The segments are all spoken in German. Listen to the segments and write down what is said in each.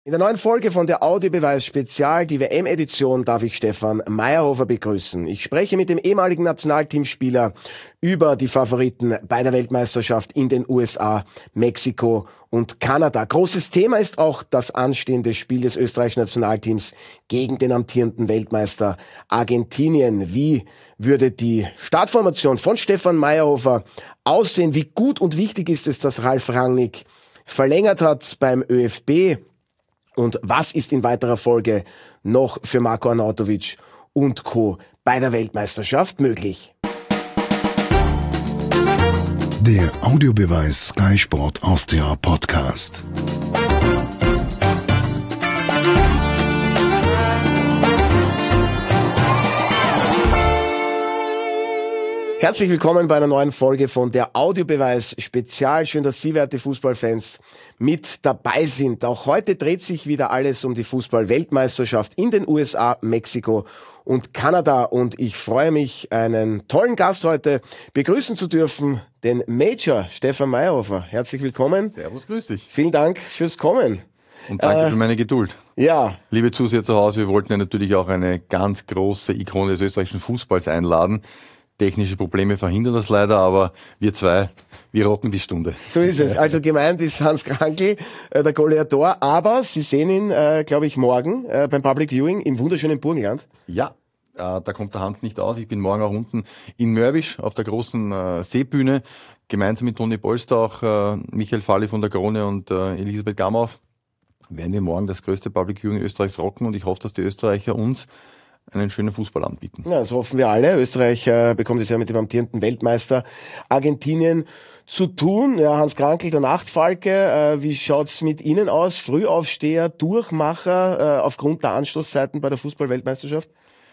In der neuen Folge von der Audiobeweis Spezial, die WM-Edition, darf ich Stefan Meyerhofer begrüßen. Ich spreche mit dem ehemaligen Nationalteamspieler über die Favoriten bei der Weltmeisterschaft in den USA, Mexiko und Kanada. Großes Thema ist auch das anstehende Spiel des österreichischen Nationalteams gegen den amtierenden Weltmeister Argentinien. Wie würde die Startformation von Stefan Meyerhofer aussehen? Wie gut und wichtig ist es, dass Ralf Rangnick verlängert hat beim ÖFB? Und was ist in weiterer Folge noch für Marko Arnautovic und Co. bei der Weltmeisterschaft möglich? Der Audiobeweis Sky Sport Austria Podcast. Herzlich willkommen bei einer neuen Folge von der Audiobeweis Spezial. Schön, dass Sie, werte Fußballfans, mit dabei sind. Auch heute dreht sich wieder alles um die Fußball-Weltmeisterschaft in den USA, Mexiko und Kanada. Und ich freue mich, einen tollen Gast heute begrüßen zu dürfen, den Major Stefan Meyerhofer. Herzlich willkommen. Servus, grüß dich. Vielen Dank fürs Kommen. Und danke für meine Geduld. Ja. Liebe Zuseher zu Hause, wir wollten ja natürlich auch eine ganz große Ikone des österreichischen Fußballs einladen. Technische Probleme verhindern das leider, aber wir zwei, wir rocken die Stunde. So ist es. Also gemeint ist Hans Krankl, der Goleador, aber Sie sehen ihn, glaube ich, morgen beim Public Viewing im wunderschönen Burgenland. Ja, da kommt der Hans nicht aus. Ich bin morgen auch unten in Mörbisch auf der großen Seebühne, gemeinsam mit Toni Polster, auch Michael Falli von der Krone und Elisabeth Gamauff, werden wir morgen das größte Public Viewing Österreichs rocken und ich hoffe, dass die Österreicher uns einen schönen Fußball anbieten. Ja, das hoffen wir alle. Österreich bekommt es ja mit dem amtierenden Weltmeister Argentinien zu tun. Ja, Hans Krankl, der Nachtfalke, wie schaut's mit Ihnen aus? Frühaufsteher, Durchmacher aufgrund der Anstoßzeiten bei der Fußball-Weltmeisterschaft?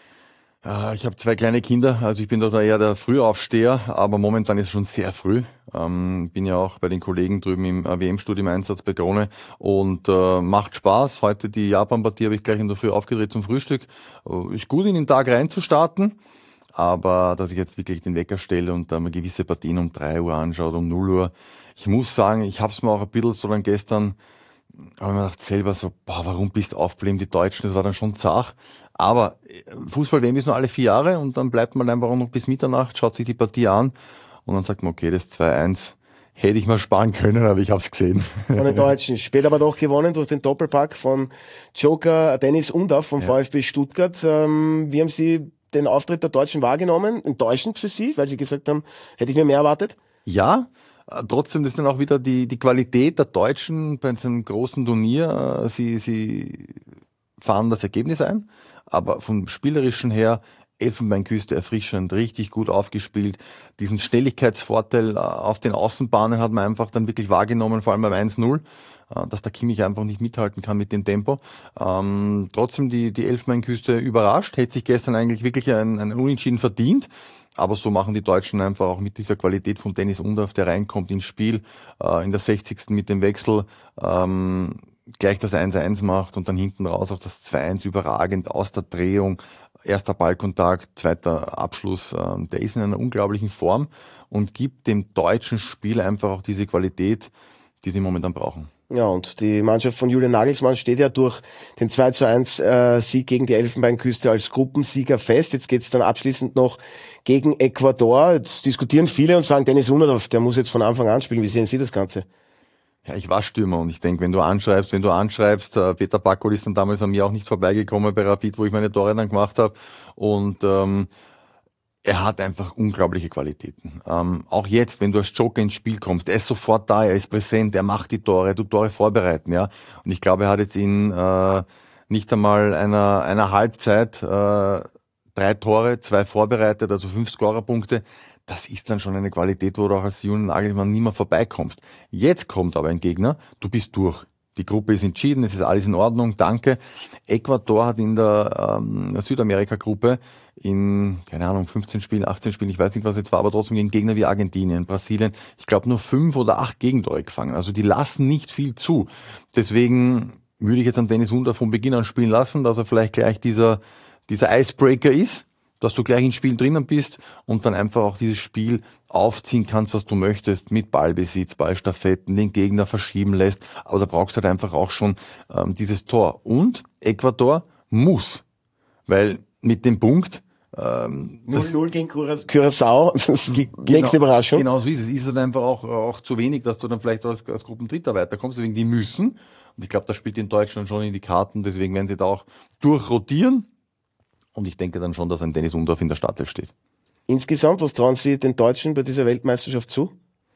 Ich habe zwei kleine Kinder, also ich bin da eher der Frühaufsteher, aber momentan ist es schon sehr früh. Bin ja auch bei den Kollegen drüben im WM-Studio im Einsatz bei Krone und macht Spaß. Heute die Japan-Partie habe ich gleich in der Früh aufgedreht zum Frühstück. Ist gut, in den Tag reinzustarten, aber dass ich jetzt wirklich den Wecker stelle und mir gewisse Partien um 3 Uhr anschaue, um 0 Uhr. Ich muss sagen, ich habe es mir auch ein bisschen so dann gestern, habe mir gedacht selber so, warum bist du aufgeblieben, die Deutschen, das war dann schon zart. Aber Fußball-WM ist nur alle 4 Jahre und dann bleibt man einfach auch noch bis Mitternacht, schaut sich die Partie an und dann sagt man, okay, das 2-1 hätte ich mal sparen können, aber ich habe es gesehen. Von den Deutschen. Später aber doch gewonnen durch den Doppelpack von Joker Dennis Undaff vom VfB Stuttgart. Wie haben Sie den Auftritt der Deutschen wahrgenommen? Enttäuschend für Sie, weil Sie gesagt haben, hätte ich mir mehr erwartet? Ja. Trotzdem ist dann auch wieder die Qualität der Deutschen bei einem großen Turnier. Sie fahren das Ergebnis ein, aber vom Spielerischen her Elfenbeinküste erfrischend, richtig gut aufgespielt. Diesen Schnelligkeitsvorteil auf den Außenbahnen hat man einfach dann wirklich wahrgenommen, vor allem beim 1-0, dass der Kimmich einfach nicht mithalten kann mit dem Tempo. Trotzdem die Elfenbeinküste überrascht, hätte sich gestern eigentlich wirklich ein Unentschieden verdient. Aber so machen die Deutschen einfach auch mit dieser Qualität von Dennis Undaff, der reinkommt ins Spiel, in der 60. mit dem Wechsel, gleich das 1-1 macht und dann hinten raus auch das 2-1 überragend aus der Drehung. Erster Ballkontakt, zweiter Abschluss. Der ist in einer unglaublichen Form und gibt dem deutschen Spiel einfach auch diese Qualität, die sie momentan brauchen. Ja, und die Mannschaft von Julian Nagelsmann steht ja durch den 2-1 Sieg gegen die Elfenbeinküste als Gruppensieger fest. Jetzt geht's dann abschließend noch gegen Ecuador. Jetzt diskutieren viele und sagen, Dennis Undaff, der muss jetzt von Anfang an spielen. Wie sehen Sie das Ganze? Ja, ich war Stürmer und ich denke, wenn du anschreibst, Peter Packold ist dann damals an mir auch nicht vorbeigekommen bei Rapid, wo ich meine Tore dann gemacht habe und er hat einfach unglaubliche Qualitäten. Auch jetzt, wenn du als Joker ins Spiel kommst, er ist sofort da, er ist präsent, er macht die Tore, er tut Tore vorbereiten, ja. Und ich glaube, er hat jetzt in nicht einmal einer Halbzeit 3 Tore, 2 vorbereitet, also 5 Scorerpunkte. Das ist dann schon eine Qualität, wo du auch als Julian Nagelsmann nie mehr vorbeikommst. Jetzt kommt aber ein Gegner, du bist durch. Die Gruppe ist entschieden, es ist alles in Ordnung, danke. Ecuador hat in der Südamerika-Gruppe in, 15 Spielen, 18 Spielen, ich weiß nicht, was jetzt war, aber trotzdem gegen Gegner wie Argentinien, Brasilien, ich glaube nur 5 oder 8 Gegentore gefangen. Also die lassen nicht viel zu. Deswegen würde ich jetzt an Dennis Undaff von Beginn an spielen lassen, dass er vielleicht gleich dieser Icebreaker ist, dass du gleich ins Spiel drinnen bist und dann einfach auch dieses Spiel aufziehen kannst, was du möchtest, mit Ballbesitz, Ballstaffetten, den Gegner verschieben lässt, aber da brauchst du halt einfach auch schon dieses Tor. Und Ecuador muss, weil mit dem Punkt 0-0 gegen Curaçao, das ist die nächste Überraschung. Genau so ist es. Ist halt einfach auch zu wenig, dass du dann vielleicht als Gruppendritter weiterkommst. Deswegen die müssen. Und ich glaube, das spielt in Deutschland schon in die Karten. Deswegen werden sie da auch durchrotieren. Und ich denke dann schon, dass ein Dennis Undorf in der Startelf steht. Insgesamt, was trauen Sie den Deutschen bei dieser Weltmeisterschaft zu?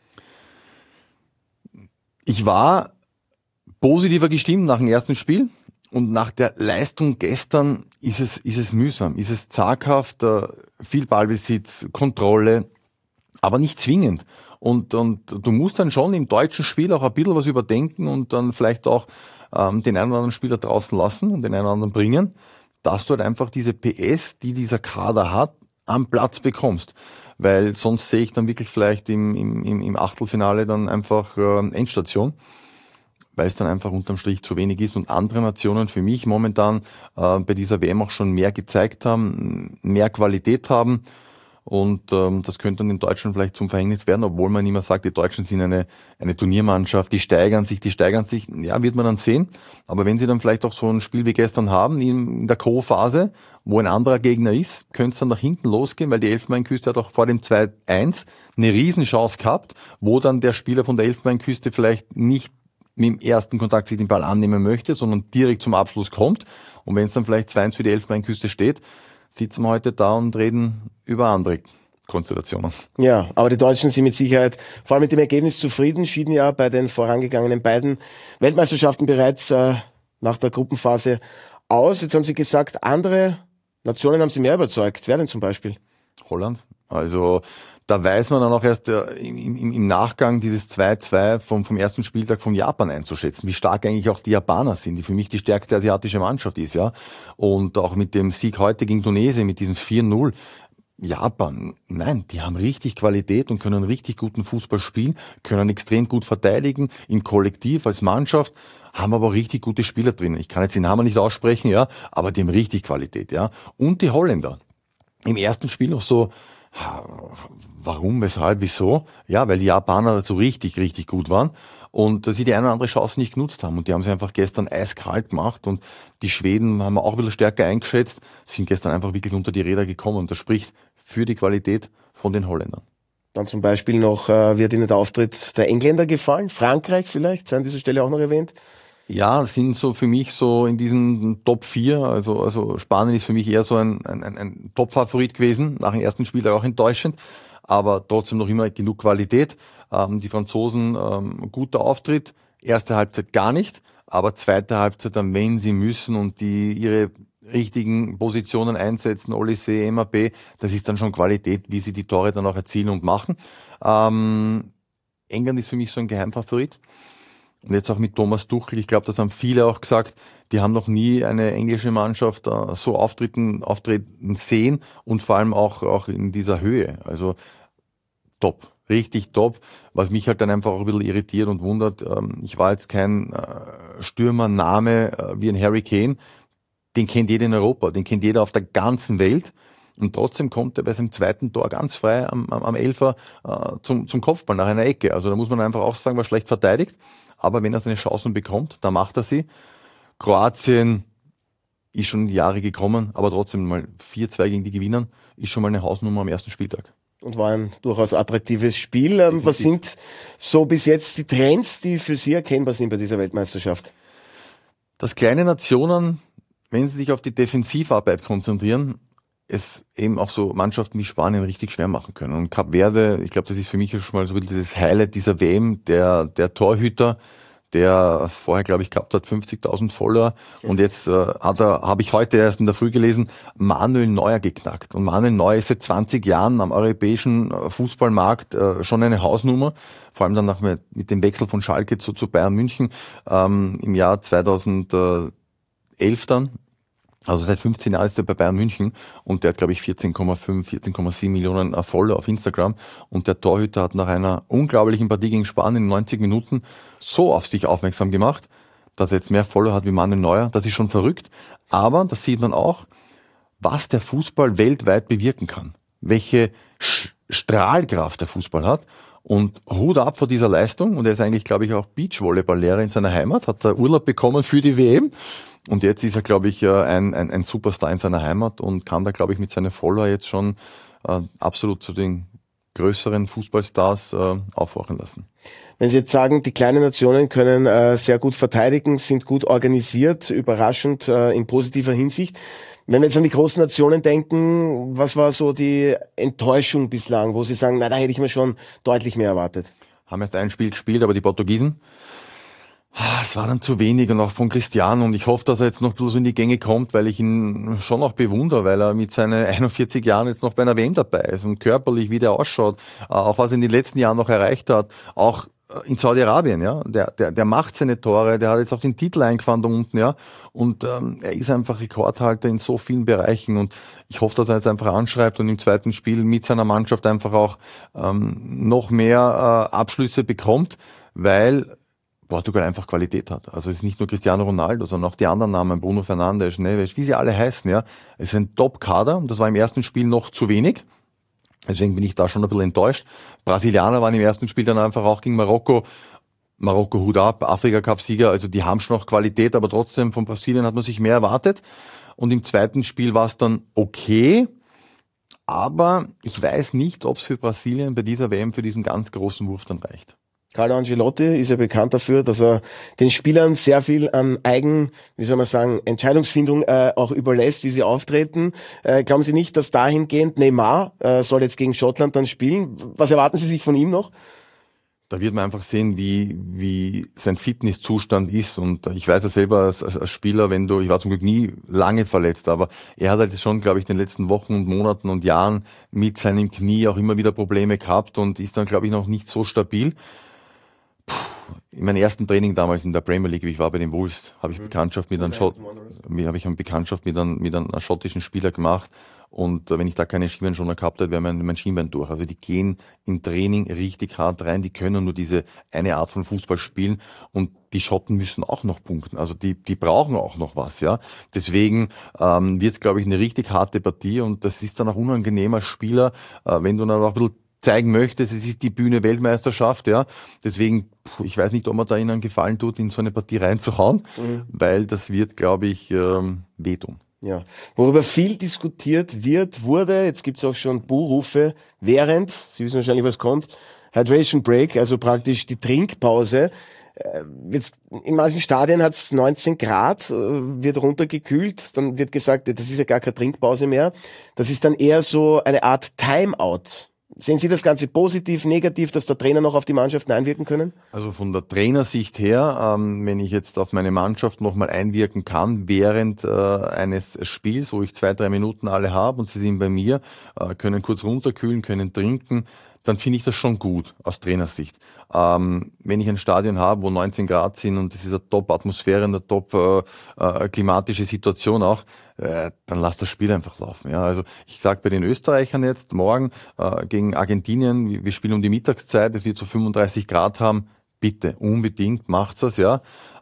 Ich war positiver gestimmt nach dem ersten Spiel. Und nach der Leistung gestern ist es mühsam, ist es zaghaft, viel Ballbesitz, Kontrolle, aber nicht zwingend. Und du musst dann schon im deutschen Spiel auch ein bisschen was überdenken und dann vielleicht auch den einen oder anderen Spieler draußen lassen und den einen oder anderen bringen, dass du halt einfach diese PS, die dieser Kader hat, am Platz bekommst. Weil sonst sehe ich dann wirklich vielleicht im Achtelfinale dann einfach Endstation, weil es dann einfach unterm Strich zu wenig ist und andere Nationen für mich momentan bei dieser WM auch schon mehr gezeigt haben, mehr Qualität haben und das könnte dann den Deutschen vielleicht zum Verhängnis werden, obwohl man immer sagt, die Deutschen sind eine Turniermannschaft, die steigern sich, ja, wird man dann sehen, aber wenn sie dann vielleicht auch so ein Spiel wie gestern haben, in der Co-Phase, wo ein anderer Gegner ist, könnte es dann nach hinten losgehen, weil die Elfenbeinküste hat auch vor dem 2-1 eine Riesenchance gehabt, wo dann der Spieler von der Elfenbeinküste vielleicht nicht mit dem ersten Kontakt sich den Ball annehmen möchte, sondern direkt zum Abschluss kommt. Und wenn es dann vielleicht 2-1 für die Elfenbeinküste steht, sitzen wir heute da und reden über andere Konstellationen. Ja, aber die Deutschen sind mit Sicherheit vor allem mit dem Ergebnis zufrieden, schieden ja bei den vorangegangenen beiden Weltmeisterschaften bereits nach der Gruppenphase aus. Jetzt haben Sie gesagt, andere Nationen haben Sie mehr überzeugt. Wer denn zum Beispiel? Holland. Also da weiß man dann auch erst im Nachgang dieses 2-2 vom ersten Spieltag von Japan einzuschätzen, wie stark eigentlich auch die Japaner sind, die für mich die stärkste asiatische Mannschaft ist, ja. Und auch mit dem Sieg heute gegen Tunesien, mit diesem 4-0. Japan, nein, die haben richtig Qualität und können richtig guten Fußball spielen, können extrem gut verteidigen, im Kollektiv, als Mannschaft, haben aber richtig gute Spieler drin. Ich kann jetzt den Namen nicht aussprechen, ja, aber die haben richtig Qualität, ja. Und die Holländer. Im ersten Spiel noch so, warum, weshalb, wieso? Ja, weil die Japaner so richtig gut waren und sie die eine oder andere Chance nicht genutzt haben. Und die haben sie einfach gestern eiskalt gemacht und die Schweden haben wir auch ein bisschen stärker eingeschätzt, sind gestern einfach wirklich unter die Räder gekommen. Und das spricht für die Qualität von den Holländern. Dann zum Beispiel noch, wird Ihnen der Auftritt der Engländer gefallen? Frankreich vielleicht, sei an dieser Stelle auch noch erwähnt? Ja, sind so für mich so in diesen Top 4, also Spanien ist für mich eher so ein Top-Favorit gewesen, nach dem ersten Spiel auch enttäuschend, aber trotzdem noch immer genug Qualität. Die Franzosen, guter Auftritt, erste Halbzeit gar nicht, aber zweite Halbzeit dann, wenn sie müssen und die ihre richtigen Positionen einsetzen, Olise, MAP, das ist dann schon Qualität, wie sie die Tore dann auch erzielen und machen. England ist für mich so ein Geheimfavorit. Und jetzt auch mit Thomas Tuchel, ich glaube, das haben viele auch gesagt, die haben noch nie eine englische Mannschaft so auftreten sehen und vor allem auch in dieser Höhe. Also top, richtig top. Was mich halt dann einfach auch ein bisschen irritiert und wundert, ich war jetzt kein Stürmername wie ein Harry Kane, den kennt jeder in Europa, den kennt jeder auf der ganzen Welt. Und trotzdem kommt er bei seinem zweiten Tor ganz frei am Elfer zum Kopfball nach einer Ecke. Also da muss man einfach auch sagen, war schlecht verteidigt. Aber wenn er seine Chancen bekommt, dann macht er sie. Kroatien ist schon in die Jahre gekommen, aber trotzdem mal 4-2 gegen die gewinnen, ist schon mal eine Hausnummer am ersten Spieltag. Und war ein durchaus attraktives Spiel. Was sind so bis jetzt die Trends, die für Sie erkennbar sind bei dieser Weltmeisterschaft? Dass kleine Nationen, wenn sie sich auf die Defensivarbeit konzentrieren, es eben auch so Mannschaften wie Spanien richtig schwer machen können. Und Kap Verde, ich glaube, das ist für mich schon mal so ein bisschen das Highlight dieser WM, der Torhüter, der vorher, glaube ich, gehabt hat 50.000 Follower. Und jetzt habe ich heute erst in der Früh gelesen, Manuel Neuer geknackt. Und Manuel Neuer ist seit 20 Jahren am europäischen Fußballmarkt schon eine Hausnummer. Vor allem dann mit dem Wechsel von Schalke zu Bayern München im Jahr 2011 dann. Also seit 15 Jahren ist er bei Bayern München und der hat, glaube ich, 14,5, 14,7 Millionen Follower auf Instagram. Und der Torhüter hat nach einer unglaublichen Partie gegen Spanien in 90 Minuten so auf sich aufmerksam gemacht, dass er jetzt mehr Follower hat wie Manuel Neuer. Das ist schon verrückt. Aber das sieht man auch, was der Fußball weltweit bewirken kann. Welche Strahlkraft der Fußball hat. Und Hut ab vor dieser Leistung. Und er ist eigentlich, glaube ich, auch Beachvolleyball-Lehrer in seiner Heimat, hat da Urlaub bekommen für die WM. Und jetzt ist er, glaube ich, ein Superstar in seiner Heimat und kann da, glaube ich, mit seinen Follower jetzt schon absolut zu den größeren Fußballstars aufwachen lassen. Wenn Sie jetzt sagen, die kleinen Nationen können sehr gut verteidigen, sind gut organisiert, überraschend in positiver Hinsicht. Wenn wir jetzt an die großen Nationen denken, was war so die Enttäuschung bislang, wo Sie sagen, na, da hätte ich mir schon deutlich mehr erwartet? Haben erst ein Spiel gespielt, aber die Portugiesen, es war dann zu wenig und auch von Cristiano, und ich hoffe, dass er jetzt noch ein bisschen so in die Gänge kommt, weil ich ihn schon auch bewundere, weil er mit seinen 41 Jahren jetzt noch bei einer WM dabei ist und körperlich, wie der ausschaut, auch was er in den letzten Jahren noch erreicht hat, auch in Saudi-Arabien, ja, der macht seine Tore, der hat jetzt auch den Titel eingefahren da unten, ja, und er ist einfach Rekordhalter in so vielen Bereichen, und ich hoffe, dass er jetzt einfach anschreibt und im zweiten Spiel mit seiner Mannschaft einfach auch noch mehr Abschlüsse bekommt, weil Portugal einfach Qualität hat. Also es ist nicht nur Cristiano Ronaldo, sondern auch die anderen Namen, Bruno Fernandes, Neves, wie sie alle heißen, ja. Es ist ein Top-Kader und das war im ersten Spiel noch zu wenig. Deswegen bin ich da schon ein bisschen enttäuscht. Brasilianer waren im ersten Spiel dann einfach auch gegen Marokko. Marokko, Hut ab, Afrika-Cup-Sieger, also die haben schon noch Qualität, aber trotzdem von Brasilien hat man sich mehr erwartet. Und im zweiten Spiel war es dann okay, aber ich weiß nicht, ob es für Brasilien bei dieser WM für diesen ganz großen Wurf dann reicht. Carlo Ancelotti ist ja bekannt dafür, dass er den Spielern sehr viel an Entscheidungsfindung auch überlässt, wie sie auftreten. Glauben Sie nicht, dass dahingehend Neymar soll jetzt gegen Schottland dann spielen? Was erwarten Sie sich von ihm noch? Da wird man einfach sehen, wie sein Fitnesszustand ist. Und ich weiß ja selber als Spieler, ich war zum Glück nie lange verletzt, aber er hat halt schon, glaube ich, in den letzten Wochen und Monaten und Jahren mit seinem Knie auch immer wieder Probleme gehabt und ist dann, glaube ich, noch nicht so stabil. In meinem ersten Training damals in der Premier League, wie ich war bei den Wolves, habe ich Bekanntschaft mit einem schottischen Spieler gemacht. Und wenn ich da keine Schienbeinschoner gehabt hätte, wäre mein Schienbein durch. Also die gehen im Training richtig hart rein, die können nur diese eine Art von Fußball spielen und die Schotten müssen auch noch punkten. Also die brauchen auch noch was, ja. Deswegen wird es, glaube ich, eine richtig harte Partie und das ist dann auch unangenehm als Spieler, wenn du dann auch ein bisschen zeigen möchtest, es ist die Bühne Weltmeisterschaft, ja. Deswegen, ich weiß nicht, ob man da ihnen einen Gefallen tut, in so eine Partie reinzuhauen, weil das wird, glaube ich, wehtun. Ja, worüber viel diskutiert wurde, jetzt gibt's auch schon Buhrufe, Sie wissen wahrscheinlich, was kommt, Hydration Break, also praktisch die Trinkpause. Jetzt in manchen Stadien hat's 19 Grad, wird runtergekühlt, dann wird gesagt, das ist ja gar keine Trinkpause mehr. Das ist dann eher so eine Art Timeout. Sehen Sie das Ganze positiv, negativ, dass der Trainer noch auf die Mannschaften einwirken können? Also von der Trainersicht her, wenn ich jetzt auf meine Mannschaft nochmal einwirken kann, während eines Spiels, wo ich 2-3 Minuten alle habe und sie sind bei mir, können kurz runterkühlen, können trinken, dann finde ich das schon gut aus Trainersicht. Wenn ich ein Stadion habe, wo 19 Grad sind und das ist eine Top-Atmosphäre, eine top-klimatische Situation auch, dann lass das Spiel einfach laufen. Ja, also ich sage bei den Österreichern jetzt morgen gegen Argentinien, wir spielen um die Mittagszeit, es wird so 35 Grad haben, bitte unbedingt macht's das, ja.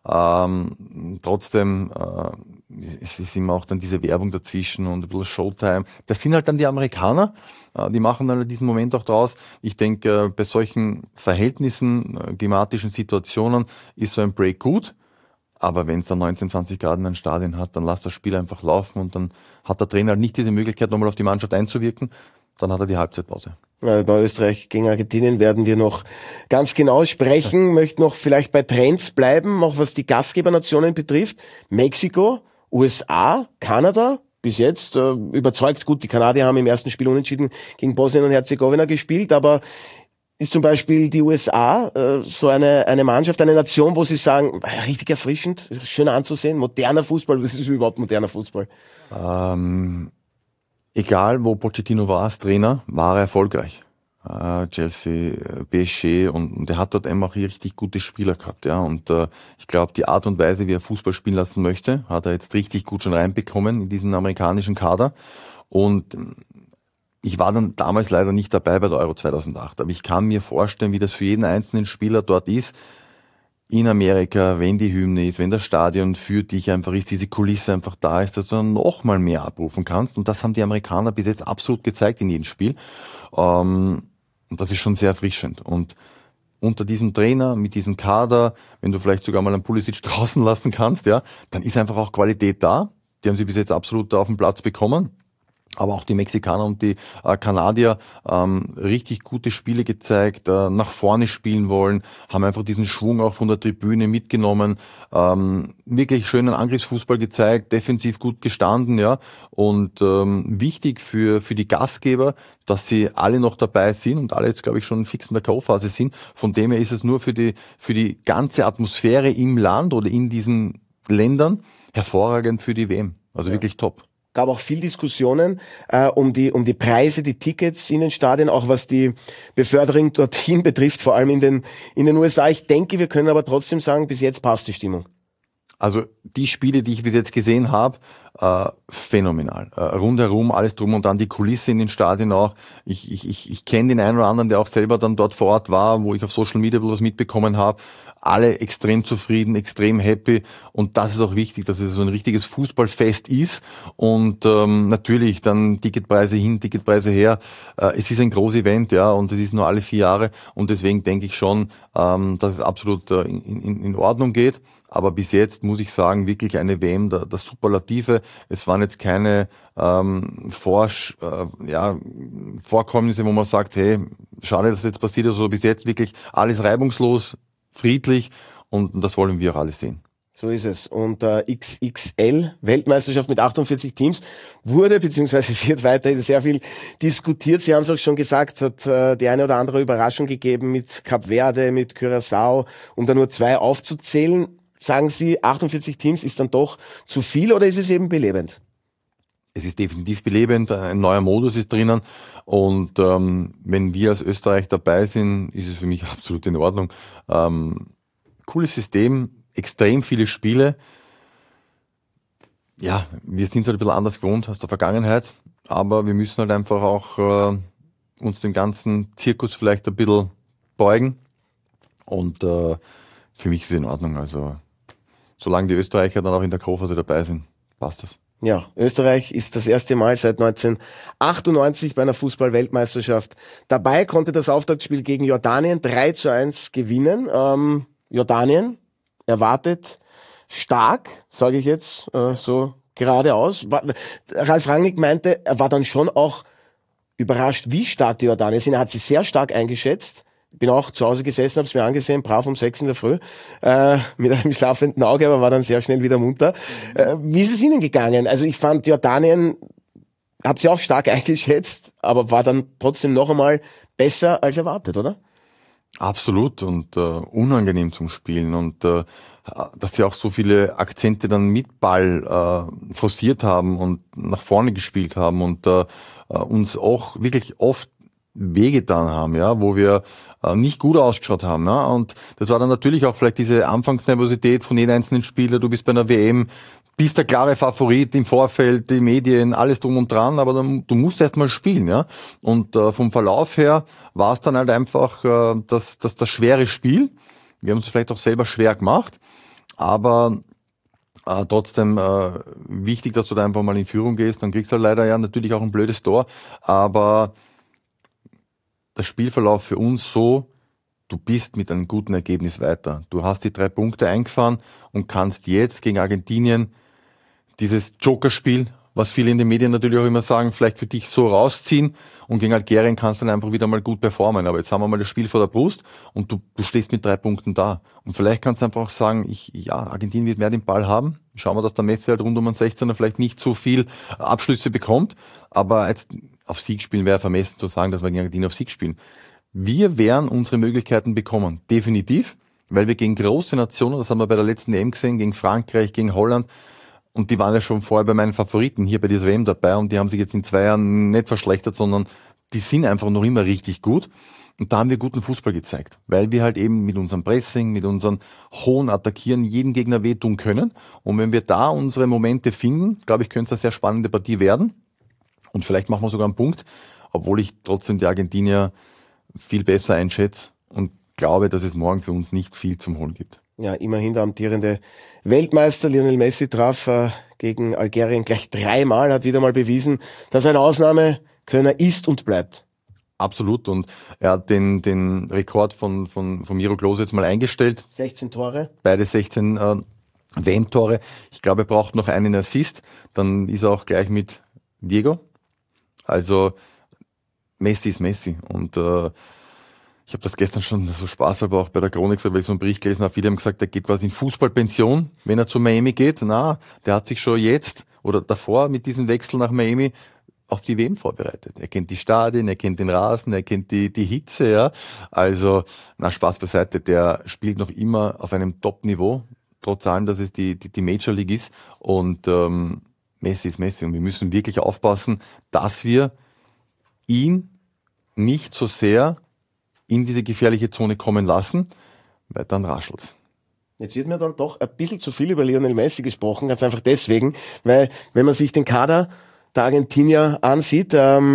Trotzdem, es ist immer auch dann diese Werbung dazwischen und ein bisschen Showtime. Das sind halt dann die Amerikaner, die machen dann in diesem Moment auch draus. Ich denke, bei solchen Verhältnissen, klimatischen Situationen ist so ein Break gut. Aber wenn es dann 19, 20 Grad in einem Stadion hat, dann lass das Spiel einfach laufen und dann hat der Trainer halt nicht diese Möglichkeit, nochmal auf die Mannschaft einzuwirken. Dann hat er die Halbzeitpause. Ja, bei Österreich gegen Argentinien werden wir noch ganz genau sprechen. Möchte noch vielleicht bei Trends bleiben, auch was die Gastgebernationen betrifft. Mexiko, USA, Kanada, bis jetzt überzeugt. Gut, die Kanadier haben im ersten Spiel unentschieden gegen Bosnien und Herzegowina gespielt, aber ist zum Beispiel die USA so eine Mannschaft, eine Nation, wo Sie sagen, richtig erfrischend, schön anzusehen, moderner Fußball, was ist überhaupt moderner Fußball? Egal, wo Pochettino war als Trainer, war er erfolgreich. Chelsea, PSG und er hat dort einfach auch richtig gute Spieler gehabt, ja. Und ich glaube, die Art und Weise, wie er Fußball spielen lassen möchte, hat er jetzt richtig gut schon reinbekommen in diesen amerikanischen Kader. Und ich war dann damals leider nicht dabei bei der Euro 2008, aber ich kann mir vorstellen, wie das für jeden einzelnen Spieler dort ist. in Amerika, wenn die Hymne ist, wenn das Stadion für dich einfach ist, diese Kulisse einfach da ist, dass du dann noch mal mehr abrufen kannst. Und das haben die Amerikaner bis jetzt absolut gezeigt in jedem Spiel. Und das ist schon sehr erfrischend. Und unter diesem Trainer, mit diesem Kader, wenn du vielleicht sogar mal einen Pulisic draußen lassen kannst, ja, dann ist einfach auch Qualität da. Die haben sie bis jetzt absolut auf den Platz bekommen. Aber auch die Mexikaner und die Kanadier richtig gute Spiele gezeigt, nach vorne spielen wollen, haben einfach diesen Schwung auch von der Tribüne mitgenommen, wirklich schönen Angriffsfußball gezeigt, defensiv gut gestanden, ja. Und wichtig für die Gastgeber, dass sie alle noch dabei sind und alle jetzt, glaube ich, schon fix in der K.O.-Phase sind. Von dem her ist es nur für die ganze Atmosphäre im Land oder in diesen Ländern hervorragend für die WM. Also wirklich top. Gab auch viel Diskussionen um die Preise, die Tickets in den Stadien, auch was die Beförderung dorthin betrifft, vor allem in den USA. Ich denke, wir können aber trotzdem sagen, bis jetzt passt die Stimmung. Also die Spiele, die ich bis jetzt gesehen habe, phänomenal. Rundherum, alles drum und dran, die Kulisse in den Stadien auch. Ich kenne den einen oder anderen, der auch selber dann dort vor Ort war, wo ich auf Social Media was mitbekommen habe. Alle extrem zufrieden, extrem happy, und das ist auch wichtig, dass es so ein richtiges Fußballfest ist. Und natürlich dann Ticketpreise hin, Ticketpreise her. Es ist ein großes Event, ja, und es ist nur alle 4 Jahre, und deswegen denke ich schon, dass es absolut in Ordnung geht. Aber bis jetzt muss ich sagen, wirklich eine WM der Superlative. Es waren jetzt keine Vorkommnisse, wo man sagt, hey, schade, dass das jetzt passiert ist. Also bis jetzt wirklich alles reibungslos, friedlich, und das wollen wir auch alle sehen. So ist es. Und XXL, Weltmeisterschaft mit 48 Teams, wurde beziehungsweise wird weiterhin sehr viel diskutiert. Sie haben es auch schon gesagt, hat die eine oder andere Überraschung gegeben mit Kap Verde, mit Curaçao, um da nur 2 aufzuzählen. Sagen Sie, 48 Teams ist dann doch zu viel, oder ist es eben belebend? Es ist definitiv belebend, ein neuer Modus ist drinnen, und wenn wir als Österreich dabei sind, ist es für mich absolut in Ordnung. Cooles System, extrem viele Spiele. Ja, wir sind es halt ein bisschen anders gewohnt aus der Vergangenheit, aber wir müssen halt einfach auch uns dem ganzen Zirkus vielleicht ein bisschen beugen, und für mich ist es in Ordnung. Also solange die Österreicher dann auch in der K.O.-Phase dabei sind, passt das. Ja, Österreich ist das erste Mal seit 1998 bei einer Fußball-Weltmeisterschaft dabei, konnte das Auftaktspiel gegen Jordanien 3:1 gewinnen. Jordanien erwartet stark, sage ich jetzt so geradeaus. Ralf Rangnick meinte, er war dann schon auch überrascht, wie stark die Jordanier sind. Er hat sie sehr stark eingeschätzt. Bin auch zu Hause gesessen, habe es mir angesehen, brav um 6 in der Früh, mit einem schlafenden Auge, aber war dann sehr schnell wieder munter. Wie ist es Ihnen gegangen? Also ich fand Jordanien, habe sie auch stark eingeschätzt, aber war dann trotzdem noch einmal besser als erwartet, oder? Absolut, und unangenehm zum Spielen, und dass sie auch so viele Akzente dann mit Ball forciert haben und nach vorne gespielt haben und uns auch wirklich oft wehgetan haben, ja, wo wir nicht gut ausgeschaut haben, ja, und das war dann natürlich auch vielleicht diese Anfangsnervosität von jedem einzelnen Spieler. Du bist bei einer WM, bist der klare Favorit im Vorfeld, die Medien, alles drum und dran, aber dann, du musst erst mal spielen, ja, und vom Verlauf her war es dann halt einfach das schwere Spiel. Wir haben es vielleicht auch selber schwer gemacht, aber trotzdem wichtig, dass du da einfach mal in Führung gehst. Dann kriegst du halt leider ja natürlich auch ein blödes Tor, aber der Spielverlauf für uns so, du bist mit einem guten Ergebnis weiter. Du hast die 3 Punkte eingefahren und kannst jetzt gegen Argentinien dieses Jokerspiel, was viele in den Medien natürlich auch immer sagen, vielleicht für dich so rausziehen, und gegen Algerien kannst du dann einfach wieder mal gut performen. Aber jetzt haben wir mal das Spiel vor der Brust und du stehst mit 3 Punkten da. Und vielleicht kannst du einfach auch sagen, Argentinien wird mehr den Ball haben. Schauen wir, dass der Messi halt rund um den 16er vielleicht nicht so viel Abschlüsse bekommt. Aber jetzt auf Sieg spielen wäre vermessen zu sagen, dass wir gegen Argentinien auf Sieg spielen. Wir werden unsere Möglichkeiten bekommen. Definitiv. Weil wir gegen große Nationen, das haben wir bei der letzten EM gesehen, gegen Frankreich, gegen Holland, und die waren ja schon vorher bei meinen Favoriten hier bei dieser WM dabei, und die haben sich jetzt in 2 Jahren nicht verschlechtert, sondern die sind einfach noch immer richtig gut. Und da haben wir guten Fußball gezeigt, weil wir halt eben mit unserem Pressing, mit unseren hohen Attackieren jeden Gegner wehtun können. Und wenn wir da unsere Momente finden, glaube ich, könnte es eine sehr spannende Partie werden. Und vielleicht machen wir sogar einen Punkt, obwohl ich trotzdem die Argentinier viel besser einschätze und glaube, dass es morgen für uns nicht viel zum Holen gibt. Ja, immerhin der amtierende Weltmeister Lionel Messi traf gegen Algerien gleich 3-mal, hat wieder mal bewiesen, dass er ein Ausnahmekönner ist und bleibt. Absolut, und er hat den Rekord von Miro Klose jetzt mal eingestellt. 16 Tore. Beide 16 WM-Tore. Ich glaube, er braucht noch einen Assist, dann ist er auch gleich mit Diego. Also Messi ist Messi, und ich habe das gestern schon so spaßhalber auch bei der Chronik, weil ich so einen Bericht gelesen habe, viele haben gesagt, er geht quasi in Fußballpension, wenn er zu Miami geht. Na, der hat sich schon jetzt oder davor mit diesem Wechsel nach Miami auf die WM vorbereitet. Er kennt die Stadien, er kennt den Rasen, er kennt die Hitze, ja. Also, na, Spaß beiseite, der spielt noch immer auf einem Top-Niveau, trotz allem, dass es die Major League ist. Und Messi ist Messi, und wir müssen wirklich aufpassen, dass wir ihn nicht so sehr in diese gefährliche Zone kommen lassen, weil dann raschelt's. Jetzt wird mir dann doch ein bisschen zu viel über Lionel Messi gesprochen, ganz einfach deswegen, weil wenn man sich den Kader der Argentinier ansieht,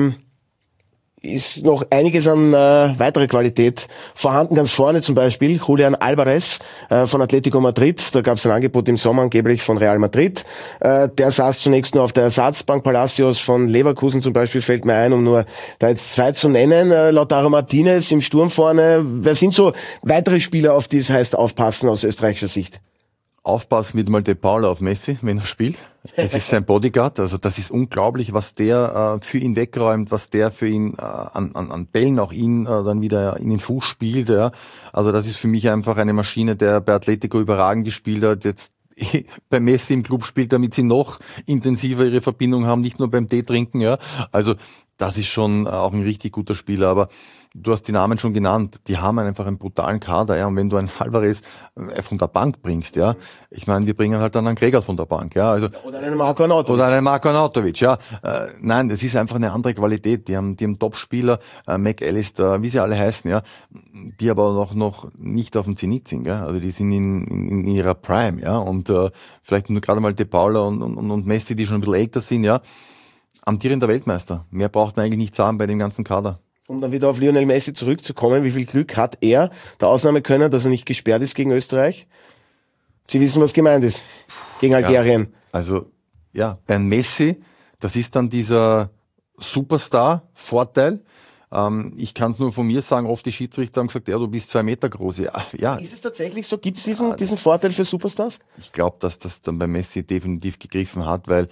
ist noch einiges an weiterer Qualität vorhanden. Ganz vorne zum Beispiel Julian Alvarez von Atletico Madrid. Da gab es ein Angebot im Sommer angeblich von Real Madrid. Der saß zunächst nur auf der Ersatzbank. Palacios von Leverkusen zum Beispiel fällt mir ein, um nur da jetzt zwei zu nennen. Lautaro Martinez im Sturm vorne. Wer sind so weitere Spieler, auf die es heißt aufpassen aus österreichischer Sicht? Aufpassen wird mal De Paula auf Messi, wenn er spielt. Das ist sein Bodyguard. Also das ist unglaublich, was der für ihn wegräumt, was der für ihn an Bällen auch ihn dann wieder in den Fuß spielt. Ja. Also das ist für mich einfach eine Maschine, der bei Atletico überragend gespielt hat. Jetzt bei Messi im Club spielt, damit sie noch intensiver ihre Verbindung haben, nicht nur beim Tee trinken. Ja. Also das ist schon auch ein richtig guter Spieler. Aber du hast die Namen schon genannt. Die haben einfach einen brutalen Kader. Ja. Und wenn du einen Alvarez von der Bank bringst, ja, ich meine, wir bringen halt dann einen Gregor von der Bank. Ja. Also, oder einen Marko Arnautovic. Oder einen Marko Arnautovic, ja. Nein, das ist einfach eine andere Qualität. Die haben Top-Spieler, McAllister, wie sie alle heißen, ja, die aber noch nicht auf dem Zenit sind. Ja. Also die sind in ihrer Prime, ja. Und vielleicht nur gerade mal De Paula und Messi, die schon ein bisschen älter sind, ja. Amtierender Weltmeister. Mehr braucht man eigentlich nicht sagen bei dem ganzen Kader. Um dann wieder auf Lionel Messi zurückzukommen, wie viel Glück hat er, der Ausnahmekönner, dass er nicht gesperrt ist gegen Österreich? Sie wissen, was gemeint ist. Gegen Algerien. Ja, also, ja, bei Messi, das ist dann dieser Superstar-Vorteil. Ich kann es nur von mir sagen, oft die Schiedsrichter haben gesagt, ja, du bist 2 Meter groß. Ja. Ist es tatsächlich so? Gibt es diesen Vorteil für Superstars? Ich glaube, dass das dann bei Messi definitiv gegriffen hat, weil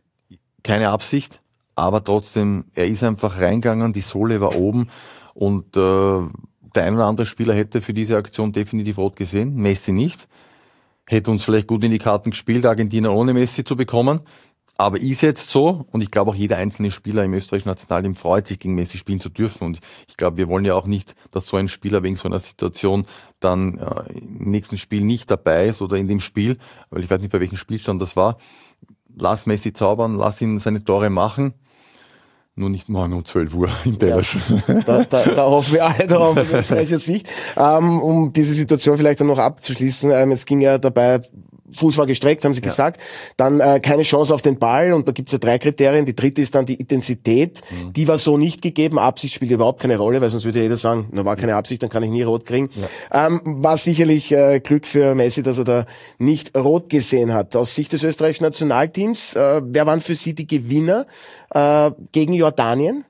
keine Absicht, aber trotzdem, er ist einfach reingegangen, die Sohle war oben, und der ein oder andere Spieler hätte für diese Aktion definitiv rot gesehen, Messi nicht. Hätte uns vielleicht gut in die Karten gespielt, Argentinien ohne Messi zu bekommen, aber ist jetzt so, und ich glaube auch jeder einzelne Spieler im österreichischen Nationalteam freut sich, gegen Messi spielen zu dürfen, und ich glaube, wir wollen ja auch nicht, dass so ein Spieler wegen so einer Situation dann im nächsten Spiel nicht dabei ist oder in dem Spiel, weil ich weiß nicht, bei welchem Spielstand das war. Lass Messi zaubern, lass ihn seine Tore machen. Nur nicht morgen um 12 Uhr in Dallas. Ja, da hoffen wir alle darauf aus österreichischer Sicht. Um diese Situation vielleicht dann noch abzuschließen, es ging ja dabei, Fuß war gestreckt, haben Sie gesagt, dann keine Chance auf den Ball, und da gibt es ja 3 Kriterien. Die dritte ist dann die Intensität. Die war so nicht gegeben. Absicht spielt überhaupt keine Rolle, weil sonst würde ja jeder sagen, na, war keine Absicht, dann kann ich nie rot kriegen. Ja. War sicherlich Glück für Messi, dass er da nicht rot gesehen hat. Aus Sicht des österreichischen Nationalteams, wer waren für Sie die Gewinner gegen Jordanien?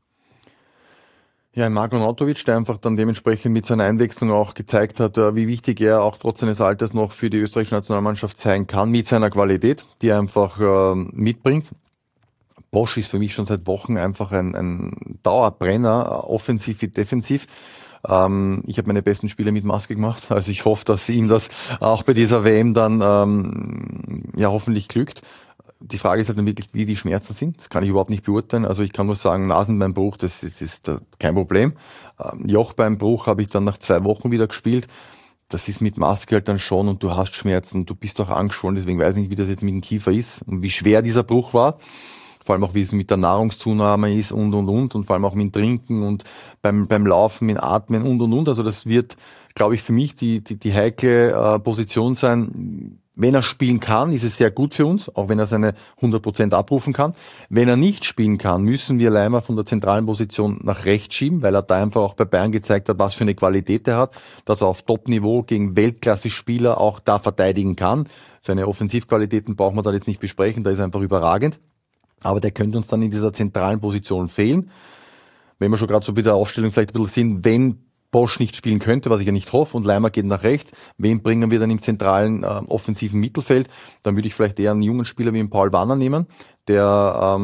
Ja, Marko Arnautovic, der einfach dann dementsprechend mit seiner Einwechslung auch gezeigt hat, wie wichtig er auch trotz seines Alters noch für die österreichische Nationalmannschaft sein kann, mit seiner Qualität, die er einfach mitbringt. Bosch ist für mich schon seit Wochen einfach ein Dauerbrenner, offensiv wie defensiv. Ich habe meine besten Spiele mit Maske gemacht, also ich hoffe, dass ihm das auch bei dieser WM dann ja hoffentlich glückt. Die Frage ist halt dann wirklich, wie die Schmerzen sind. Das kann ich überhaupt nicht beurteilen. Also ich kann nur sagen, Nasenbeinbruch, das ist kein Problem. Jochbeinbruch habe ich dann nach 2 Wochen wieder gespielt. Das ist mit Maske halt dann schon, und du hast Schmerzen, du bist auch angeschwollen, deswegen weiß ich nicht, wie das jetzt mit dem Kiefer ist und wie schwer dieser Bruch war. Vor allem auch, wie es mit der Nahrungszunahme ist und vor allem auch mit dem Trinken und beim Laufen, mit Atmen und. Also das wird, glaube ich, für mich die heikle Position sein. wenn er spielen kann, ist es sehr gut für uns, auch wenn er seine 100% abrufen kann. Wenn er nicht spielen kann, müssen wir Leimer von der zentralen Position nach rechts schieben, weil er da einfach auch bei Bayern gezeigt hat, was für eine Qualität er hat, dass er auf Top-Niveau gegen Weltklasse-Spieler auch da verteidigen kann. Seine Offensivqualitäten brauchen wir da jetzt nicht besprechen, da ist er einfach überragend. Aber der könnte uns dann in dieser zentralen Position fehlen. Wenn wir schon gerade so bei der Aufstellung vielleicht ein bisschen sind, wenn Bosch nicht spielen könnte, was ich ja nicht hoffe, und Leimer geht nach rechts, wen bringen wir dann im zentralen offensiven Mittelfeld? Dann würde ich vielleicht eher einen jungen Spieler wie einen Paul Wanner nehmen, der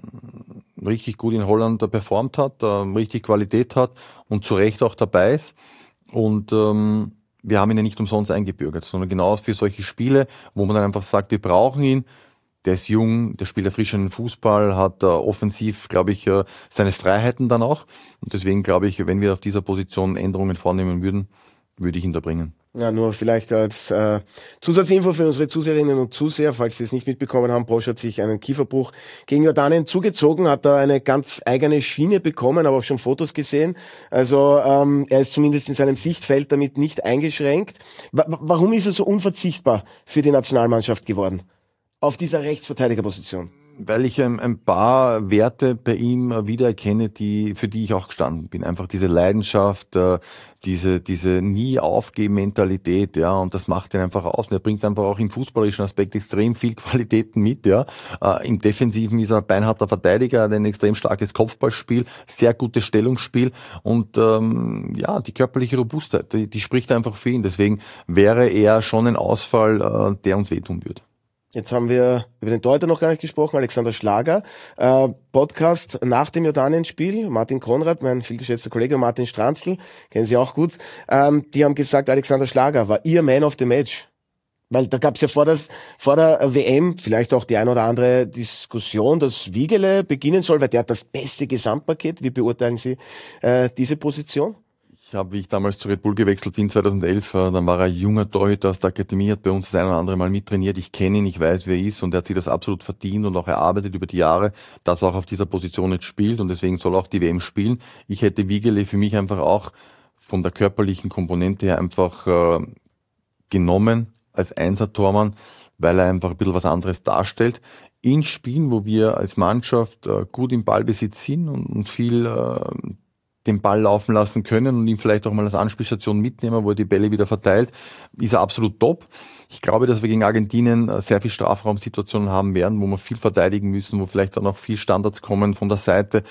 richtig gut in Holland performt hat, richtig Qualität hat und zu Recht auch dabei ist. Und wir haben ihn ja nicht umsonst eingebürgert, sondern genau für solche Spiele, wo man dann einfach sagt, wir brauchen ihn. Der ist jung, der spielt erfrischenden Fußball, hat offensiv, glaube ich, seine Freiheiten dann auch. Und deswegen glaube ich, wenn wir auf dieser Position Änderungen vornehmen würden, würde ich ihn da bringen. Ja, nur vielleicht als Zusatzinfo für unsere Zuseherinnen und Zuseher, falls Sie es nicht mitbekommen haben, Bosch hat sich einen Kieferbruch gegen Jordanien zugezogen, hat da eine ganz eigene Schiene bekommen, aber auch schon Fotos gesehen. Also er ist zumindest in seinem Sichtfeld damit nicht eingeschränkt. Warum ist er so unverzichtbar für die Nationalmannschaft geworden? Auf dieser Rechtsverteidigerposition? Weil ich ein paar Werte bei ihm wiedererkenne, für die ich auch gestanden bin. Einfach diese Leidenschaft, diese nie aufgeben Mentalität, ja, und das macht ihn einfach aus. Und er bringt einfach auch im fußballerischen Aspekt extrem viel Qualitäten mit, ja. Im Defensiven ist er ein beinharter Verteidiger, hat ein extrem starkes Kopfballspiel, sehr gutes Stellungsspiel und die körperliche Robustheit, die spricht einfach für ihn. Deswegen wäre er schon ein Ausfall, der uns wehtun würde. Jetzt haben wir über den Torhüter noch gar nicht gesprochen, Alexander Schlager. Podcast nach dem Jordanien-Spiel, Martin Konrad, mein vielgeschätzter Kollege, Martin Stranzl, kennen Sie auch gut, die haben gesagt, Alexander Schlager war Ihr Man of the Match. Weil da gab es ja vor der WM vielleicht auch die ein oder andere Diskussion, dass Wiegele beginnen soll, weil der hat das beste Gesamtpaket. Wie beurteilen Sie diese Position? Wie ich damals zu Red Bull gewechselt bin, 2011, dann war er ein junger Torhüter aus der Akademie, hat bei uns das ein oder andere Mal mittrainiert. Ich kenne ihn, ich weiß, wer er ist und er hat sich das absolut verdient und auch erarbeitet über die Jahre, dass er auch auf dieser Position jetzt spielt und deswegen soll auch die WM spielen. Ich hätte Wiegele für mich einfach auch von der körperlichen Komponente her einfach genommen als Einser-Tormann, weil er einfach ein bisschen was anderes darstellt. In Spielen, wo wir als Mannschaft gut im Ballbesitz sind und viel den Ball laufen lassen können und ihn vielleicht auch mal als Anspielstation mitnehmen, wo er die Bälle wieder verteilt, ist er absolut top. Ich glaube, dass wir gegen Argentinien sehr viel Strafraumsituationen haben werden, wo wir viel verteidigen müssen, wo vielleicht auch noch viel Standards kommen von der Seite,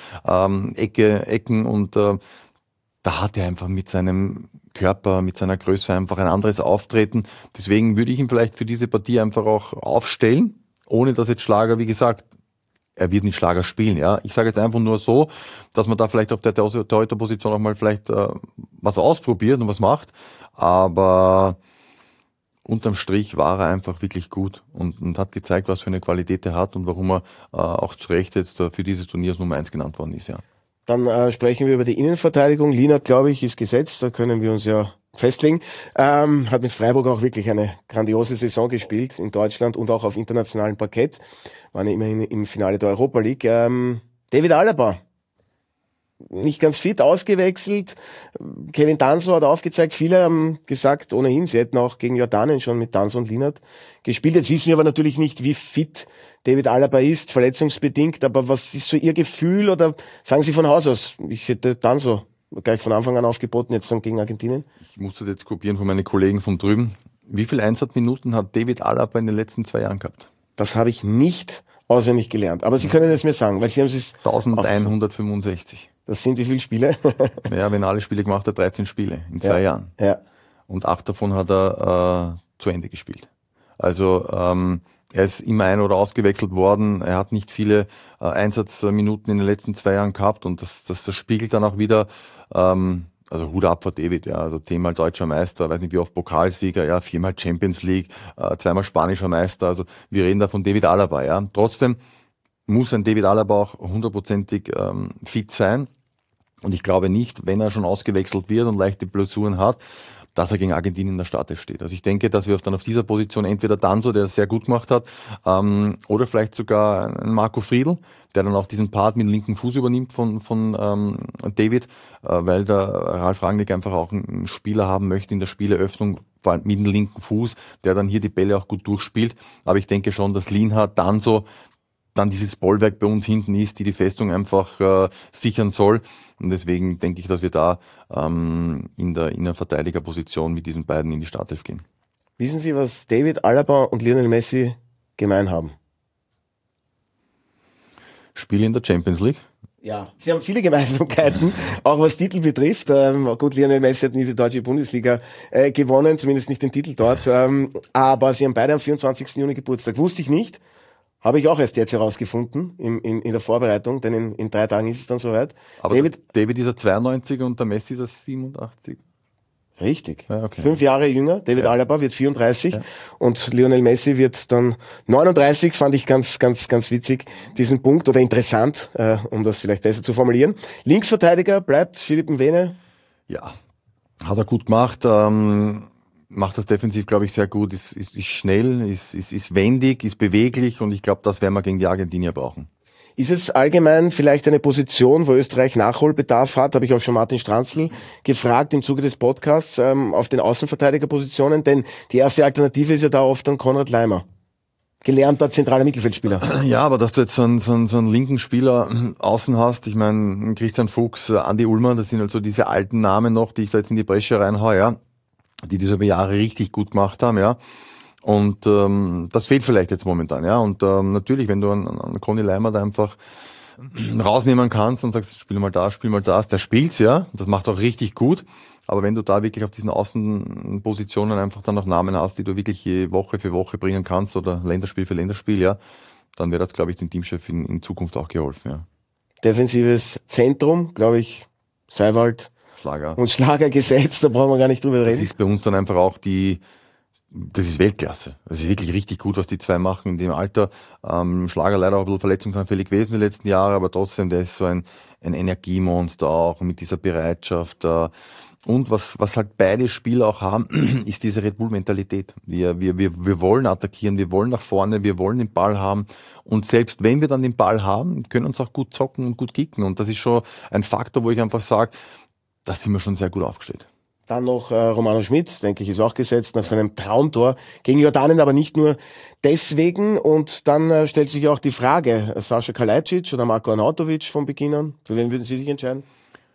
Ecken und da hat er einfach mit seinem Körper, mit seiner Größe einfach ein anderes Auftreten. Deswegen würde ich ihn vielleicht für diese Partie einfach auch aufstellen, ohne dass jetzt Schlager, wie gesagt, er wird nicht Schlager spielen, ja. Ich sage jetzt einfach nur so, dass man da vielleicht auf der Torhüterposition auch mal vielleicht was ausprobiert und was macht. Aber unterm Strich war er einfach wirklich gut und hat gezeigt, was für eine Qualität er hat und warum er auch zu Recht jetzt für dieses Turnier als Nummer 1 genannt worden ist, ja. Dann sprechen wir über die Innenverteidigung. Lienert, glaube ich, ist gesetzt, da können wir uns ja festlegen. Hat mit Freiburg auch wirklich eine grandiose Saison gespielt in Deutschland und auch auf internationalem Parkett. Waren immerhin im Finale der Europa League. David Alaba, nicht ganz fit, ausgewechselt. Kevin Danso hat aufgezeigt, viele haben gesagt, ohnehin, sie hätten auch gegen Jordanien schon mit Danso und Lienert gespielt. Jetzt wissen wir aber natürlich nicht, wie fit David Alaba ist, verletzungsbedingt. Aber was ist so Ihr Gefühl oder sagen Sie von Haus aus, ich hätte Danso gleich von Anfang an aufgeboten, jetzt dann gegen Argentinien? Ich muss das jetzt kopieren von meinen Kollegen von drüben. Wie viele Einsatzminuten hat David Alaba in den letzten 2 Jahren gehabt? Das habe ich nicht auswendig gelernt. Aber Sie können es mir sagen, weil Sie haben es... 1165. Das sind wie viele Spiele? Naja, wenn er alle Spiele gemacht hat, 13 Spiele in 2 Jahren. Ja. Und 8 davon hat er zu Ende gespielt. Also er ist immer ein- oder ausgewechselt worden. Er hat nicht viele Einsatzminuten in den letzten 2 Jahren gehabt und das spiegelt dann auch wieder, also Hut ab vor David, ja, also 10-mal deutscher Meister, weiß nicht wie oft Pokalsieger, ja, 4-mal Champions League, 2-mal spanischer Meister, also wir reden da von David Alaba, ja. Trotzdem muss ein David Alaba auch 100%ig fit sein und ich glaube nicht, wenn er schon ausgewechselt wird und leichte Blessuren hat, dass er gegen Argentinien in der Startelf steht. Also ich denke, dass wir dann auf dieser Position entweder Danso, der es sehr gut gemacht hat, oder vielleicht sogar ein Marco Friedl, der dann auch diesen Part mit dem linken Fuß übernimmt von David, weil der Ralf Rangnick einfach auch einen Spieler haben möchte in der Spieleröffnung, vor allem mit dem linken Fuß, der dann hier die Bälle auch gut durchspielt. Aber ich denke schon, dass Lienhardt dann dieses Bollwerk bei uns hinten ist, die Festung einfach sichern soll. Und deswegen denke ich, dass wir da in der Innenverteidigerposition mit diesen beiden in die Startelf gehen. Wissen Sie, was David Alaba und Lionel Messi gemein haben? Spiele in der Champions League. Ja, sie haben viele Gemeinsamkeiten, auch was Titel betrifft. Gut, Lionel Messi hat nie die deutsche Bundesliga gewonnen, zumindest nicht den Titel dort. Aber sie haben beide am 24. Juni Geburtstag. Wusste ich nicht. Habe ich auch erst jetzt herausgefunden in der Vorbereitung, denn in 3 Tagen ist es dann soweit. Aber David ist er 92 und der Messi ist er 87. Richtig. Ja, okay. 5 Jahre jünger. David Alaba wird 34 und Lionel Messi wird dann 39. Fand ich ganz witzig, diesen Punkt, oder interessant, um das vielleicht besser zu formulieren. Linksverteidiger bleibt Philipp Mwene. Ja, hat er gut gemacht. Macht das defensiv, glaube ich, sehr gut. Ist schnell, ist wendig, ist beweglich und ich glaube, das werden wir gegen die Argentinier brauchen. Ist es allgemein vielleicht eine Position, wo Österreich Nachholbedarf hat? Habe ich auch schon Martin Stranzl gefragt im Zuge des Podcasts auf den Außenverteidigerpositionen, denn die erste Alternative ist ja da oft dann Konrad Laimer. Gelernter zentraler Mittelfeldspieler. Ja, aber dass du jetzt so einen linken Spieler außen hast, ich meine, Christian Fuchs, Andi Ullmann, das sind halt so diese alten Namen noch, die ich da jetzt in die Bresche reinhaue, ja, die das über Jahre richtig gut gemacht haben, ja. Und das fehlt vielleicht jetzt momentan, ja. Und natürlich, wenn du einen Conny Laimer da einfach rausnehmen kannst und sagst, spiel mal das, der spielt's, ja. Das macht auch richtig gut. Aber wenn du da wirklich auf diesen Außenpositionen einfach dann noch Namen hast, die du wirklich Woche für Woche bringen kannst oder Länderspiel für Länderspiel, ja, dann wäre das, glaube ich, dem Teamchef in Zukunft auch geholfen, ja. Defensives Zentrum, glaube ich, Seiwald Schlager. Und Schlager gesetzt, da brauchen wir gar nicht drüber reden. Das ist bei uns dann einfach auch das ist Weltklasse. Das ist wirklich richtig gut, was die zwei machen in dem Alter. Schlager leider auch ein bisschen verletzungsanfällig gewesen die letzten Jahre, aber trotzdem, der ist so ein Energiemonster auch mit dieser Bereitschaft. Und was halt beide Spieler auch haben, ist diese Red Bull-Mentalität. Wir wollen attackieren, wir wollen nach vorne, wir wollen den Ball haben. Und selbst wenn wir dann den Ball haben, können wir uns auch gut zocken und gut kicken. Und das ist schon ein Faktor, wo ich einfach sage, da sind wir schon sehr gut aufgestellt. Dann noch Romano Schmidt, denke ich, ist auch gesetzt nach seinem Traumtor gegen Jordanien, aber nicht nur deswegen. Und dann stellt sich auch die Frage, Sascha Kalajdzic oder Marko Arnautovic von Beginn an, für wen würden Sie sich entscheiden?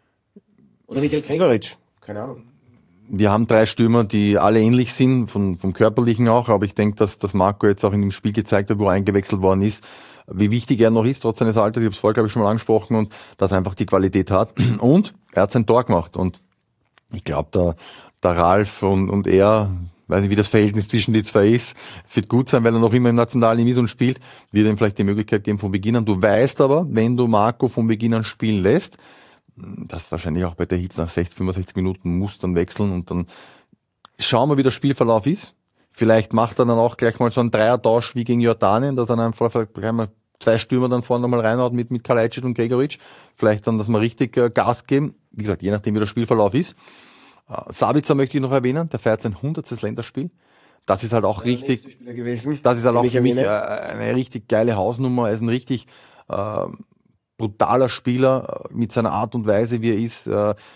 Oder Michael Gregoritsch? Keine Ahnung. Wir haben 3 Stürmer, die alle ähnlich sind, vom Körperlichen auch, aber ich denke, dass Marco jetzt auch in dem Spiel gezeigt hat, wo er eingewechselt worden ist, wie wichtig er noch ist, trotz seines Alters, ich habe es vorher, glaube ich, schon mal angesprochen, und dass er einfach die Qualität hat. Und er hat sein Tor gemacht. Und ich glaube, der Ralf und er, weiß nicht, wie das Verhältnis zwischen die zwei ist. Es wird gut sein, weil er noch immer im Nationalteam ist und spielt, wird ihm vielleicht die Möglichkeit geben von Beginn an. Du weißt aber, wenn du Marco von Beginn an spielen lässt, das wahrscheinlich auch bei der Hitz nach 65 Minuten muss dann wechseln und dann schauen wir, wie der Spielverlauf ist. Vielleicht macht er dann auch gleich mal so einen Dreiertausch wie gegen Jordanien, dass er dann einfach gleich mal 2 Stürmer dann vorne nochmal reinhaut mit Kalajdzic und Gregoritsch. Vielleicht dann, dass wir richtig Gas geben. Wie gesagt, je nachdem, wie der Spielverlauf ist. Sabitzer möchte ich noch erwähnen, der feiert sein 100. Länderspiel. Das ist halt auch richtig, das ist halt auch für mich eine richtig geile Hausnummer. Er ist ein richtig brutaler Spieler mit seiner Art und Weise, wie er ist,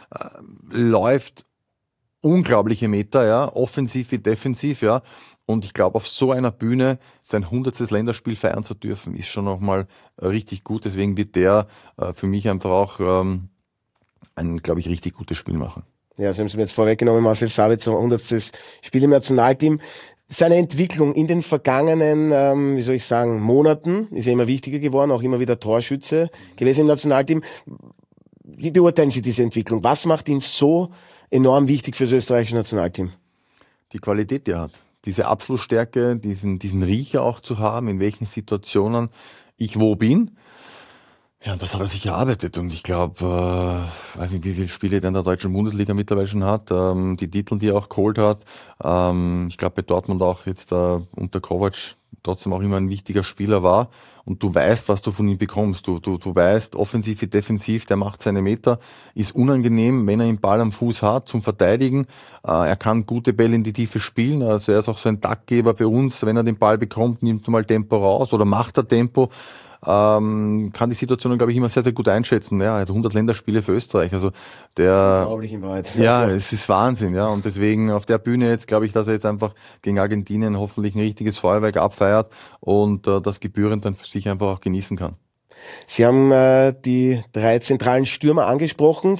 läuft unglaubliche Meter, ja, offensiv wie defensiv, ja. Und ich glaube, auf so einer Bühne sein 100. Länderspiel feiern zu dürfen, ist schon nochmal richtig gut. Deswegen wird der für mich einfach auch ein, glaube ich, richtig gutes Spiel machen. Ja, Sie haben es mir jetzt vorweggenommen, Marcel Sabitzer, 100. Spiel im Nationalteam. Seine Entwicklung in den vergangenen, Monaten ist ja immer wichtiger geworden, auch immer wieder Torschütze gewesen im Nationalteam. Wie beurteilen Sie diese Entwicklung? Was macht ihn so enorm wichtig für das österreichische Nationalteam? Die Qualität, die er hat. Diese Abschlussstärke, diesen Riecher auch zu haben, in welchen Situationen ich wo bin. Ja, das hat er sich erarbeitet und ich glaube, weiß nicht, wie viele Spiele der in der deutschen Bundesliga mittlerweile schon hat, die Titel, die er auch geholt hat. Ich glaube, bei Dortmund auch jetzt unter Kovac trotzdem auch immer ein wichtiger Spieler war und du weißt, was du von ihm bekommst. Du weißt, offensiv wie defensiv, der macht seine Meter, ist unangenehm, wenn er den Ball am Fuß hat zum Verteidigen. Er kann gute Bälle in die Tiefe spielen, also er ist auch so ein Taktgeber bei uns, wenn er den Ball bekommt, nimmt er mal Tempo raus oder macht er Tempo. kann die Situationen, glaube ich, immer sehr, sehr gut einschätzen. Ja, er hat 100 Länderspiele für Österreich. Also unglaublich in Wahrheit. ja, es ist Wahnsinn, ja. Und deswegen auf der Bühne jetzt glaube ich, dass er jetzt einfach gegen Argentinien hoffentlich ein richtiges Feuerwerk abfeiert und das gebührend dann für sich einfach auch genießen kann. Sie haben die 3 zentralen Stürmer angesprochen.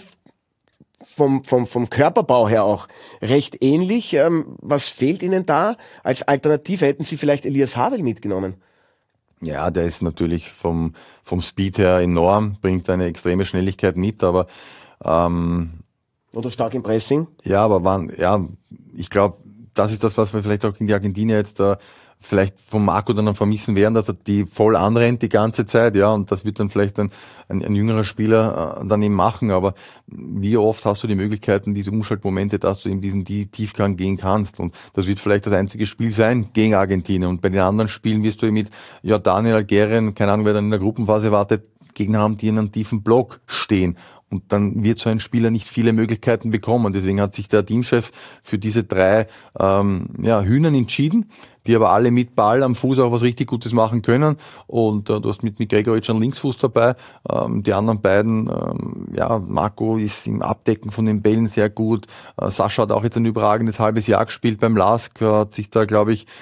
Vom Körperbau her auch recht ähnlich. Was fehlt Ihnen da? Als Alternative hätten Sie vielleicht Elias Havel mitgenommen. Ja, der ist natürlich vom Speed her enorm, bringt eine extreme Schnelligkeit mit, aber Oder stark im Pressing. ja, aber ich glaube, das ist das, was wir vielleicht auch gegen die Argentinier jetzt vielleicht von Marco dann vermissen werden, dass er die voll anrennt die ganze Zeit, ja, und das wird dann vielleicht ein jüngerer Spieler dann eben machen, aber wie oft hast du die Möglichkeiten, diese Umschaltmomente, dass du in diesen Tiefgang gehen kannst, und das wird vielleicht das einzige Spiel sein gegen Argentinien, und bei den anderen Spielen wirst du mit Jordanien, Algerien, keine Ahnung, wer dann in der Gruppenphase wartet, Gegner haben, die in einem tiefen Block stehen. Und dann wird so ein Spieler nicht viele Möglichkeiten bekommen. Deswegen hat sich der Teamchef für diese 3 Hühnern entschieden, die aber alle mit Ball am Fuß auch was richtig Gutes machen können. Und du hast mit Gregoritsch einen Linksfuß dabei. Die anderen beiden, Marco ist im Abdecken von den Bällen sehr gut. Sascha hat auch jetzt ein überragendes halbes Jahr gespielt beim LASK, hat sich da, glaube ich,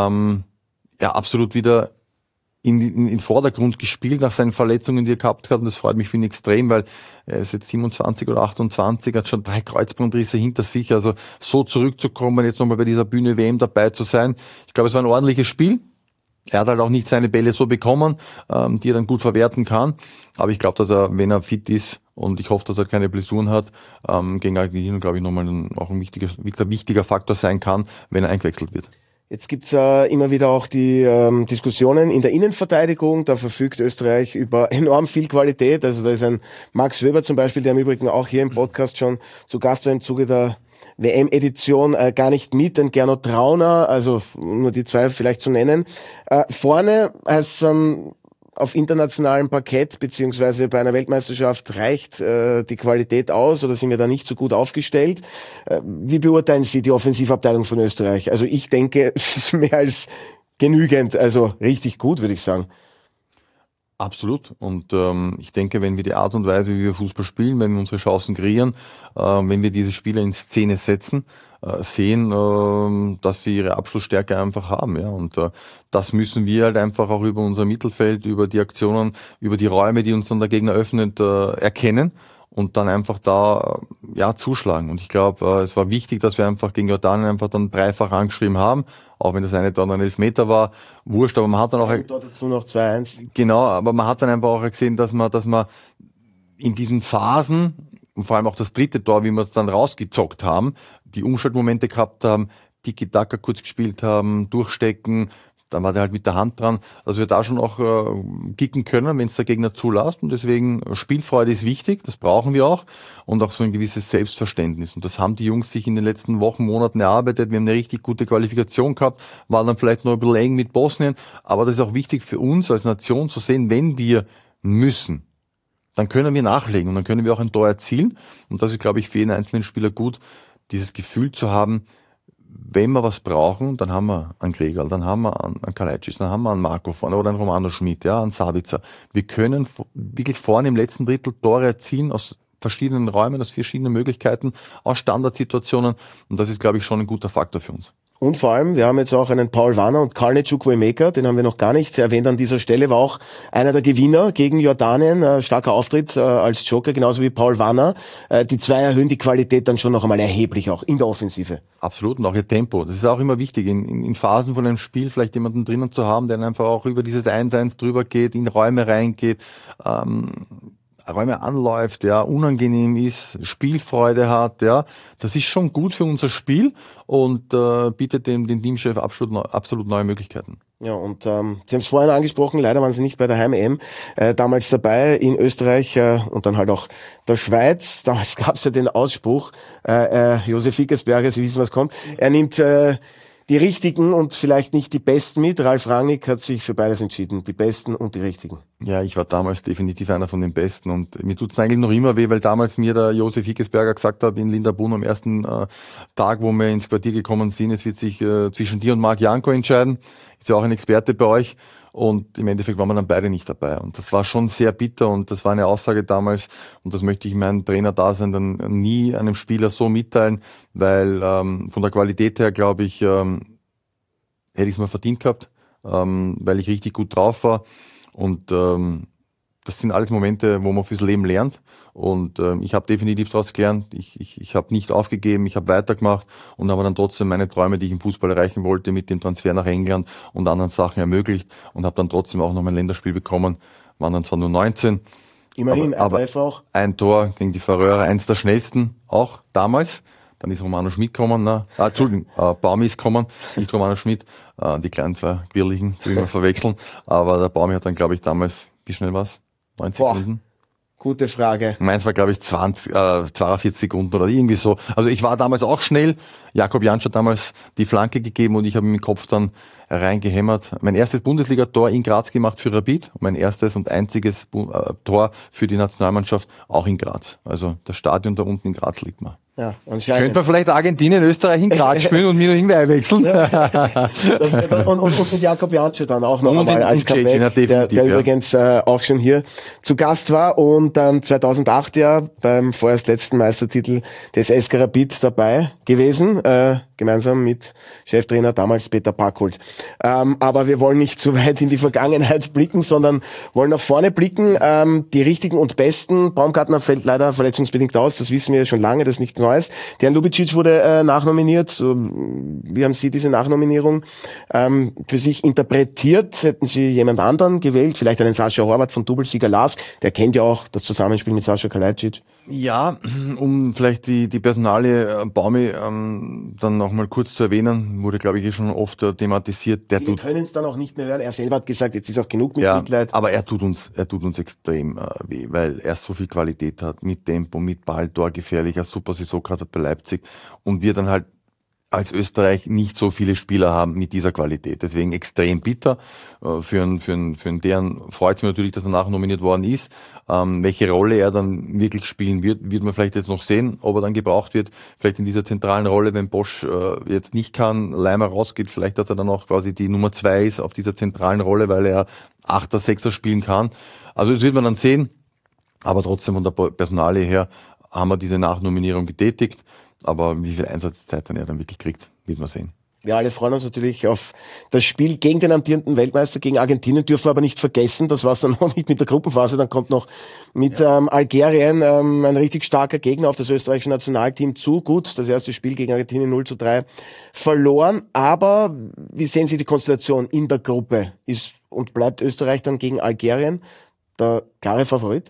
absolut wieder in Vordergrund gespielt nach seinen Verletzungen, die er gehabt hat, und das freut mich für ihn extrem, weil er ist jetzt 27 oder 28, hat schon 3 Kreuzbandrisse hinter sich, also so zurückzukommen, jetzt nochmal bei dieser Bühne WM dabei zu sein. Ich glaube, es war ein ordentliches Spiel. Er hat halt auch nicht seine Bälle so bekommen, die er dann gut verwerten kann, aber ich glaube, dass er, wenn er fit ist, und ich hoffe, dass er keine Blessuren hat, gegen Argentinien, glaube ich, nochmal auch ein wichtiger Faktor sein kann, wenn er eingewechselt wird. Jetzt gibt's immer wieder auch die Diskussionen in der Innenverteidigung. Da verfügt Österreich über enorm viel Qualität. Also da ist ein Max Wöber zum Beispiel, der im Übrigen auch hier im Podcast schon zu Gast war im Zuge der WM-Edition, gar nicht mit. Ein Gernot Trauner, also nur die 2 vielleicht zu nennen. Vorne heißt es auf internationalem Parkett beziehungsweise bei einer Weltmeisterschaft reicht die Qualität aus, oder sind wir da nicht so gut aufgestellt? Wie beurteilen Sie die Offensivabteilung von Österreich? Also ich denke, es ist mehr als genügend, also richtig gut, würde ich sagen. Absolut. Und ich denke, wenn wir die Art und Weise, wie wir Fußball spielen, wenn wir unsere Chancen kreieren, wenn wir diese Spieler in Szene setzen, sehen, dass sie ihre Abschlussstärke einfach haben. Ja. Und das müssen wir halt einfach auch über unser Mittelfeld, über die Aktionen, über die Räume, die uns dann der Gegner öffnet, erkennen und dann einfach da zuschlagen. Und ich glaube, es war wichtig, dass wir einfach gegen Jordanien einfach dann dreifach angeschrieben haben, auch wenn das eine dann ein Elfmeter war, wurscht, aber man hat dann auch... Und dazu noch 2-1. Genau, aber man hat dann einfach auch gesehen, dass man in diesen Phasen, und vor allem auch das dritte Tor, wie wir es dann rausgezockt haben, die Umschaltmomente gehabt haben, Tiki-Taka kurz gespielt haben, durchstecken, dann war der halt mit der Hand dran, also wir da schon auch kicken können, wenn es der Gegner zulässt, und deswegen Spielfreude ist wichtig, das brauchen wir auch, und auch so ein gewisses Selbstverständnis, und das haben die Jungs sich in den letzten Wochen, Monaten erarbeitet. Wir haben eine richtig gute Qualifikation gehabt, war dann vielleicht noch ein bisschen eng mit Bosnien, aber das ist auch wichtig für uns als Nation zu sehen, wenn wir müssen, dann können wir nachlegen und dann können wir auch ein Tor erzielen, und das ist, glaube ich, für jeden einzelnen Spieler gut, dieses Gefühl zu haben, wenn wir was brauchen, dann haben wir einen Gregal, dann haben wir einen Kalajdzic, dann haben wir einen Marco vorne oder einen Romano Schmid, ja, einen Sabitzer. Wir können wirklich vorne im letzten Drittel Tore erzielen aus verschiedenen Räumen, aus verschiedenen Möglichkeiten, aus Standardsituationen, und das ist, glaube ich, schon ein guter Faktor für uns. Und vor allem, wir haben jetzt auch einen Paul Warner und Karne Chukwuemeka, den haben wir noch gar nicht erwähnt an dieser Stelle, war auch einer der Gewinner gegen Jordanien, starker Auftritt als Joker, genauso wie Paul Warner. Die 2 erhöhen die Qualität dann schon noch einmal erheblich auch in der Offensive. Absolut, und auch ihr Tempo. Das ist auch immer wichtig, in Phasen von einem Spiel vielleicht jemanden drinnen zu haben, der einfach auch über dieses 1-1 drüber geht, in Räume reingeht, Räume anläuft, ja, unangenehm ist, Spielfreude hat, ja, das ist schon gut für unser Spiel und bietet dem Teamchef absolut neue Möglichkeiten. Ja, und Sie haben es vorhin angesprochen, leider waren Sie nicht bei der Heim-EM damals dabei in Österreich und dann halt auch der Schweiz. Damals gab es ja den Ausspruch, Josef Ickersberger, Sie wissen, was kommt, er nimmt die Richtigen und vielleicht nicht die Besten mit. Ralf Rangnick hat sich für beides entschieden, die Besten und die Richtigen. Ja, ich war damals definitiv einer von den Besten und mir tut's eigentlich noch immer weh, weil damals mir der Josef Ickersberger gesagt hat in Linderbrunn am ersten Tag, wo wir ins Quartier gekommen sind, es wird sich zwischen dir und Marc Janko entscheiden. ist ja auch ein Experte bei euch. Und im Endeffekt waren wir dann beide nicht dabei. Und das war schon sehr bitter und das war eine Aussage damals. Und das möchte ich meinem Trainer-Dasein dann nie einem Spieler so mitteilen, weil von der Qualität her, glaube ich, hätte ich es mal verdient gehabt, weil ich richtig gut drauf war. Und das sind alles Momente, wo man fürs Leben lernt. Und ich habe definitiv daraus gelernt. Ich habe nicht aufgegeben, ich habe weitergemacht und habe dann trotzdem meine Träume, die ich im Fußball erreichen wollte, mit dem Transfer nach England und anderen Sachen ermöglicht und habe dann trotzdem auch noch mein Länderspiel bekommen. Waren dann zwar nur 19. Immerhin, aber ein Treffer auch. Ein Tor gegen die Färöer, eins der schnellsten auch damals. Dann ist Romano Schmidt gekommen, Baumi ist gekommen, nicht Romano Schmidt. Die kleinen zwei Quirligen, die wir verwechseln. Aber der Baumi hat dann, glaube ich, damals, wie schnell war's? 90 Sekunden? Gute Frage. Meins war, glaube ich, 42 Sekunden oder irgendwie so. Also ich war damals auch schnell. Jakob Jansch hat damals die Flanke gegeben und ich habe mit dem Kopf dann reingehämmert. Mein erstes Bundesliga-Tor in Graz gemacht für Rapid. Mein erstes und einziges Tor für die Nationalmannschaft auch in Graz. Also das Stadion da unten in Graz liegt mir. Ja, anscheinend. Könnte man vielleicht Argentinien, Österreich in Graz spielen und mir noch irgendwie einwechseln. Und mit Jakob Jansch dann auch noch und einmal als Comeback, der übrigens auch schon hier zu Gast war und dann 2008 ja beim vorerst letzten Meistertitel des SK Rapid dabei gewesen, gemeinsam mit Cheftrainer damals Peter Packold. Aber wir wollen nicht zu weit in die Vergangenheit blicken, sondern wollen nach vorne blicken. Die richtigen und besten. Baumgartner fällt leider verletzungsbedingt aus, das wissen wir schon lange, das ist nichts Neues. Dejan Lubicic wurde nachnominiert. Wie haben Sie diese Nachnominierung für sich interpretiert? Hätten Sie jemand anderen gewählt? Vielleicht einen Sascha Horvath von Doublesieger Lask. Der kennt ja auch das Zusammenspiel mit Sascha Kalajdzic. Ja, um vielleicht die Personalie Baumi dann noch mal kurz zu erwähnen, wurde, glaube ich, schon oft thematisiert. Wir können es dann auch nicht mehr hören. Er selber hat gesagt, jetzt ist auch genug mit Mitleid. Aber er tut uns extrem weh, weil er so viel Qualität hat, mit Tempo, mit Ball, torgefährlich, eine super Saison gehabt hat bei Leipzig und wir dann halt als Österreich nicht so viele Spieler haben mit dieser Qualität. Deswegen extrem bitter. Für einen deren freut es mich natürlich, dass er nachnominiert worden ist. Welche Rolle er dann wirklich spielen wird man vielleicht jetzt noch sehen, ob er dann gebraucht wird. Vielleicht in dieser zentralen Rolle, wenn Bosch jetzt nicht kann, Leimer rausgeht, vielleicht dass er dann auch quasi die Nummer 2 ist auf dieser zentralen Rolle, weil er 8er, 6er spielen kann. Also das wird man dann sehen. Aber trotzdem von der Personalie her haben wir diese Nachnominierung getätigt. Aber wie viel Einsatzzeit dann er dann wirklich kriegt, wird man sehen. Wir alle freuen uns natürlich auf das Spiel gegen den amtierenden Weltmeister, gegen Argentinien, dürfen wir aber nicht vergessen, das war es dann noch nicht mit der Gruppenphase, dann kommt noch mit Algerien ein richtig starker Gegner auf das österreichische Nationalteam zu. Gut, das erste Spiel gegen Argentinien 0:3 verloren, aber wie sehen Sie die Konstellation in der Gruppe? Ist und bleibt Österreich dann gegen Algerien der klare Favorit?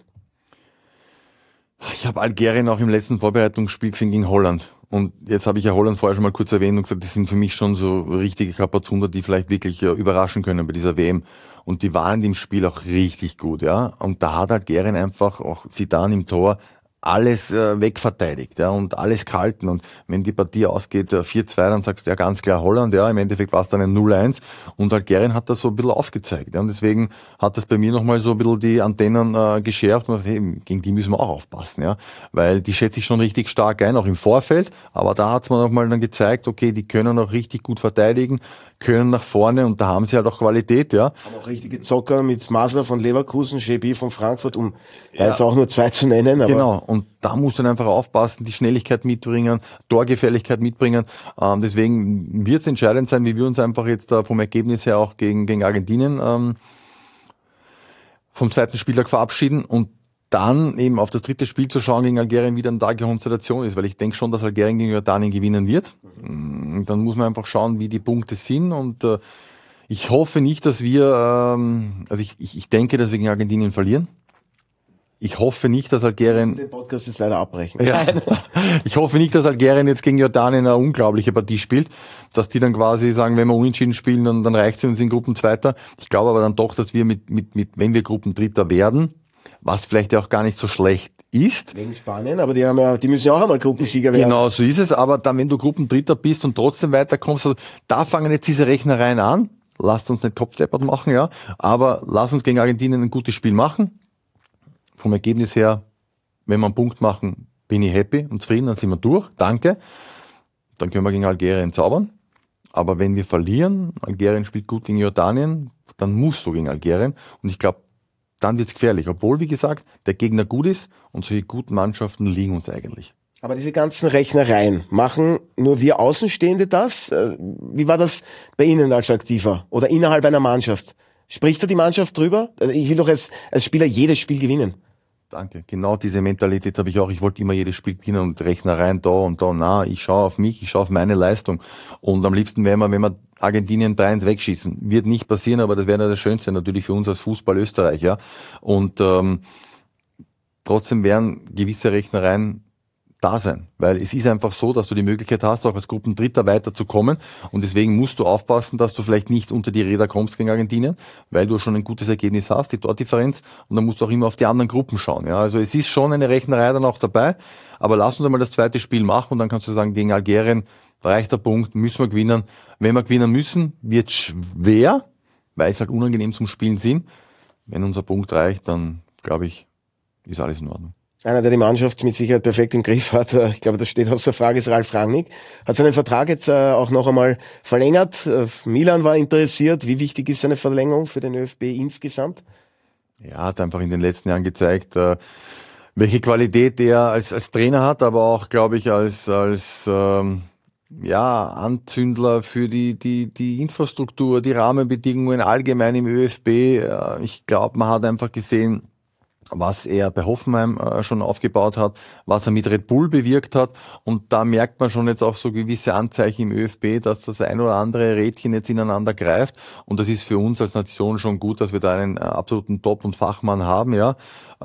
Ich habe Algerien auch im letzten Vorbereitungsspiel gesehen gegen Holland. Und jetzt habe ich ja Holland vorher schon mal kurz erwähnt und gesagt, das sind für mich schon so richtige Kapazunder, die vielleicht wirklich überraschen können bei dieser WM. Und die waren im Spiel auch richtig gut, ja. Und da hat Algerien einfach auch Zidane im Tor alles wegverteidigt, ja, und alles gehalten. Und wenn die Partie ausgeht 4:2, dann sagst du ja ganz klar Holland, ja, im Endeffekt war es dann ein 0:1 und Algerien hat das so ein bisschen aufgezeigt, ja, und deswegen hat das bei mir nochmal so ein bisschen die Antennen geschärft und gesagt, hey, gegen die müssen wir auch aufpassen, ja, weil die schätze ich schon richtig stark ein, auch im Vorfeld, aber da hat's mir nochmal dann gezeigt, okay, die können auch richtig gut verteidigen, können nach vorne und da haben sie halt auch Qualität, ja. Aber auch richtige Zocker mit Masler von Leverkusen, Schebi von Frankfurt, um da jetzt auch nur 2 zu nennen. Aber genau, und da musst du dann einfach aufpassen, die Schnelligkeit mitbringen, Torgefährlichkeit mitbringen. Deswegen wird es entscheidend sein, wie wir uns einfach jetzt vom Ergebnis her auch gegen Argentinien vom zweiten Spieltag verabschieden und dann eben auf das dritte Spiel zu schauen gegen Algerien, wie dann da die Konstellation ist, weil ich denke schon, dass Algerien gegen Jordanien gewinnen wird. Dann muss man einfach schauen, wie die Punkte sind und ich hoffe nicht, dass wir, ich denke, dass wir gegen Argentinien verlieren. Ich hoffe nicht, dass Algerien... Den Podcast jetzt leider abbrechen. Ja. Ich hoffe nicht, dass Algerien jetzt gegen Jordanien eine unglaubliche Partie spielt, dass die dann quasi sagen, wenn wir unentschieden spielen, dann reicht es uns in Gruppenzweiter. Ich glaube aber dann doch, dass wir wenn wir Gruppendritter werden, was vielleicht auch gar nicht so schlecht ist. Wegen Spanien, aber die müssen ja auch einmal Gruppensieger werden. Genau, so ist es. Aber dann, wenn du Gruppendritter bist und trotzdem weiterkommst, also da fangen jetzt diese Rechnereien an. Lasst uns nicht Kopfdeppert machen, ja. Aber lasst uns gegen Argentinien ein gutes Spiel machen. Vom Ergebnis her, wenn wir einen Punkt machen, bin ich happy und zufrieden, dann sind wir durch. Danke. Dann können wir gegen Algerien zaubern. Aber wenn wir verlieren, Algerien spielt gut gegen Jordanien, dann musst du gegen Algerien. Und ich glaube, dann wird's gefährlich. Obwohl, wie gesagt, der Gegner gut ist und solche guten Mannschaften liegen uns eigentlich. Aber diese ganzen Rechnereien, machen nur wir Außenstehende das? Wie war das bei Ihnen als Aktiver oder innerhalb einer Mannschaft? Spricht da die Mannschaft drüber? Ich will doch als Spieler jedes Spiel gewinnen. Danke. Genau diese Mentalität habe ich auch. Ich wollte immer jedes Spiel gewinnen und Rechnereien da und da. Na, ich schaue auf mich, ich schaue auf meine Leistung. Und am liebsten wäre wenn wir Argentinien 3-1 wegschießen. Wird nicht passieren, aber das wäre das Schönste natürlich für uns als Fußball Österreich, ja. Und trotzdem wären gewisse Rechnereien da sein, weil es ist einfach so, dass du die Möglichkeit hast, auch als Gruppendritter weiterzukommen und deswegen musst du aufpassen, dass du vielleicht nicht unter die Räder kommst gegen Argentinien, weil du schon ein gutes Ergebnis hast, die Tordifferenz, und dann musst du auch immer auf die anderen Gruppen schauen. Ja, also es ist schon eine Rechnerei dann auch dabei, aber lass uns einmal das zweite Spiel machen und dann kannst du sagen, gegen Algerien reicht der Punkt, müssen wir gewinnen. Wenn wir gewinnen müssen, wird schwer, weil es halt unangenehm zum Spielen sind. Wenn unser Punkt reicht, dann glaube ich, ist alles in Ordnung. Einer, der die Mannschaft mit Sicherheit perfekt im Griff hat, ich glaube, das steht außer Frage, ist Ralf Rangnick. Hat seinen Vertrag jetzt auch noch einmal verlängert. Milan war interessiert. Wie wichtig ist seine Verlängerung für den ÖFB insgesamt? Ja, hat einfach in den letzten Jahren gezeigt, welche Qualität er als Trainer hat, aber auch, glaube ich, als Anzündler für die Infrastruktur, die Rahmenbedingungen allgemein im ÖFB. Ich glaube, man hat einfach gesehen, was er bei Hoffenheim schon aufgebaut hat, was er mit Red Bull bewirkt hat. Und da merkt man schon jetzt auch so gewisse Anzeichen im ÖFB, dass das ein oder andere Rädchen jetzt ineinander greift. Und das ist für uns als Nation schon gut, dass wir da einen absoluten Top- und Fachmann haben. Ja.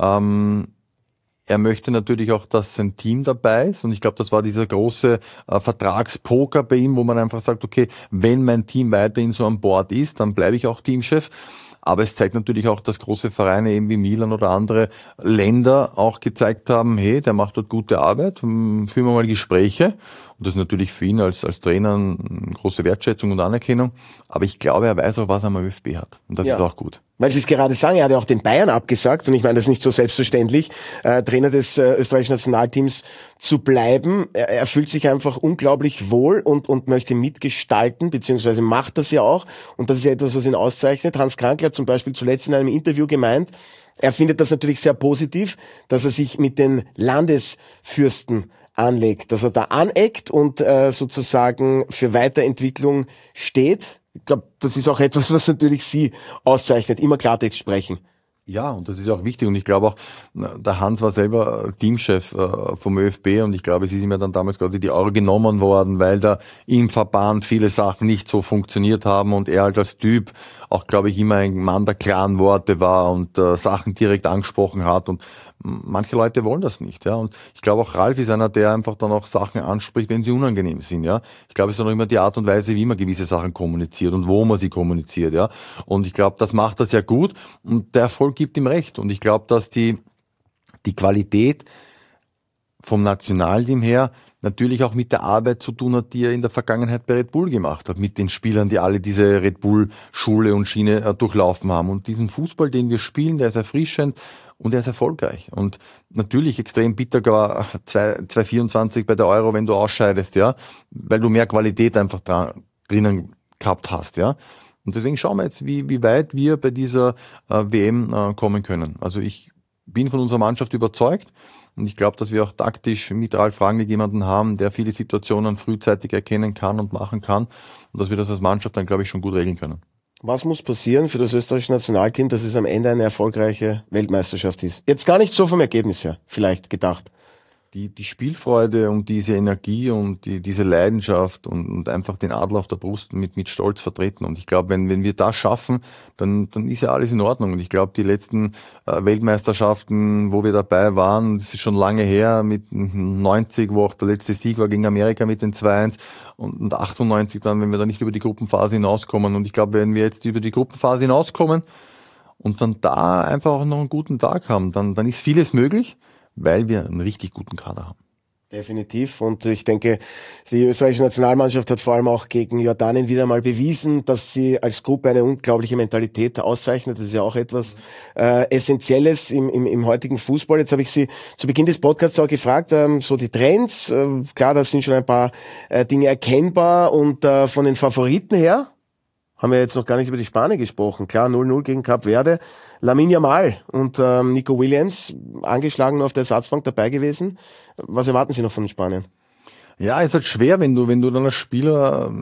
Er möchte natürlich auch, dass sein Team dabei ist. Und ich glaube, das war dieser große Vertragspoker bei ihm, wo man einfach sagt, okay, wenn mein Team weiterhin so an Bord ist, dann bleibe ich auch Teamchef. Aber es zeigt natürlich auch, dass große Vereine eben wie Milan oder andere Länder auch gezeigt haben, hey, der macht dort gute Arbeit, führen wir mal Gespräche. Und das ist natürlich für ihn als Trainer eine große Wertschätzung und Anerkennung. Aber ich glaube, er weiß auch, was er am ÖFB hat. Und das ist auch gut. Weil Sie es gerade sagen, er hat ja auch den Bayern abgesagt. Und ich meine, das ist nicht so selbstverständlich, Trainer des österreichischen Nationalteams zu bleiben. Er fühlt sich einfach unglaublich wohl und möchte mitgestalten, beziehungsweise macht das ja auch. Und das ist ja etwas, was ihn auszeichnet. Hans Krankl hat zum Beispiel zuletzt in einem Interview gemeint, er findet das natürlich sehr positiv, dass er sich mit den Landesfürsten anlegt, dass er da aneckt und sozusagen für Weiterentwicklung steht. Ich glaube, das ist auch etwas, was natürlich Sie auszeichnet, immer Klartext sprechen. Ja, und das ist auch wichtig. Und ich glaube auch, der Hans war selber Teamchef vom ÖFB und ich glaube, es ist ihm ja dann damals quasi die Euro genommen worden, weil da im Verband viele Sachen nicht so funktioniert haben und er halt als Typ auch, glaube ich, immer ein Mann der klaren Worte war und Sachen direkt angesprochen hat und manche Leute wollen das nicht, ja. Und ich glaube auch Ralf ist einer, der einfach dann auch Sachen anspricht, wenn sie unangenehm sind, ja. Ich glaube, es ist dann auch immer die Art und Weise, wie man gewisse Sachen kommuniziert und wo man sie kommuniziert, ja. Und ich glaube, das macht er sehr gut und der Erfolg gibt ihm recht. Und ich glaube, dass die Qualität vom Nationalteam her natürlich auch mit der Arbeit zu tun hat, die er in der Vergangenheit bei Red Bull gemacht hat, mit den Spielern, die alle diese Red Bull-Schule und Schiene durchlaufen haben. Und diesen Fußball, den wir spielen, der ist erfrischend und er ist erfolgreich. Und natürlich extrem bitter war 2024 bei der Euro, wenn du ausscheidest, ja, weil du mehr Qualität einfach drinnen gehabt hast, ja. Und deswegen schauen wir jetzt, wie weit wir bei dieser WM kommen können. Also ich bin von unserer Mannschaft überzeugt und ich glaube, dass wir auch taktisch mit Ralf Rangnick jemanden haben, der viele Situationen frühzeitig erkennen kann und machen kann und dass wir das als Mannschaft dann, glaube ich, schon gut regeln können. Was muss passieren für das österreichische Nationalteam, dass es am Ende eine erfolgreiche Weltmeisterschaft ist? Jetzt gar nicht so vom Ergebnis her, vielleicht gedacht. Die Spielfreude und diese Energie und diese Leidenschaft und einfach den Adler auf der Brust mit Stolz vertreten. Und ich glaube, wenn wir das schaffen, dann ist ja alles in Ordnung. Und ich glaube, die letzten Weltmeisterschaften, wo wir dabei waren, das ist schon lange her, mit 90, wo auch der letzte Sieg war gegen Amerika mit den 2-1 und 98 dann, wenn wir da nicht über die Gruppenphase hinauskommen. Und ich glaube, wenn wir jetzt über die Gruppenphase hinauskommen und dann da einfach auch noch einen guten Tag haben, dann ist vieles möglich, weil wir einen richtig guten Kader haben. Definitiv. Und ich denke, die österreichische Nationalmannschaft hat vor allem auch gegen Jordanien wieder mal bewiesen, dass sie als Gruppe eine unglaubliche Mentalität auszeichnet. Das ist ja auch etwas Essentielles im heutigen Fußball. Jetzt habe ich Sie zu Beginn des Podcasts auch gefragt, so die Trends. Klar, da sind schon ein paar Dinge erkennbar. Und von den Favoriten her haben wir jetzt noch gar nicht über die Spanier gesprochen. Klar, 0-0 gegen Kap Verde. Lamine Yamal und Nico Williams, angeschlagen auf der Ersatzbank dabei gewesen. Was erwarten Sie noch von den Spaniern? Ja, ist halt schwer, wenn du dann als Spieler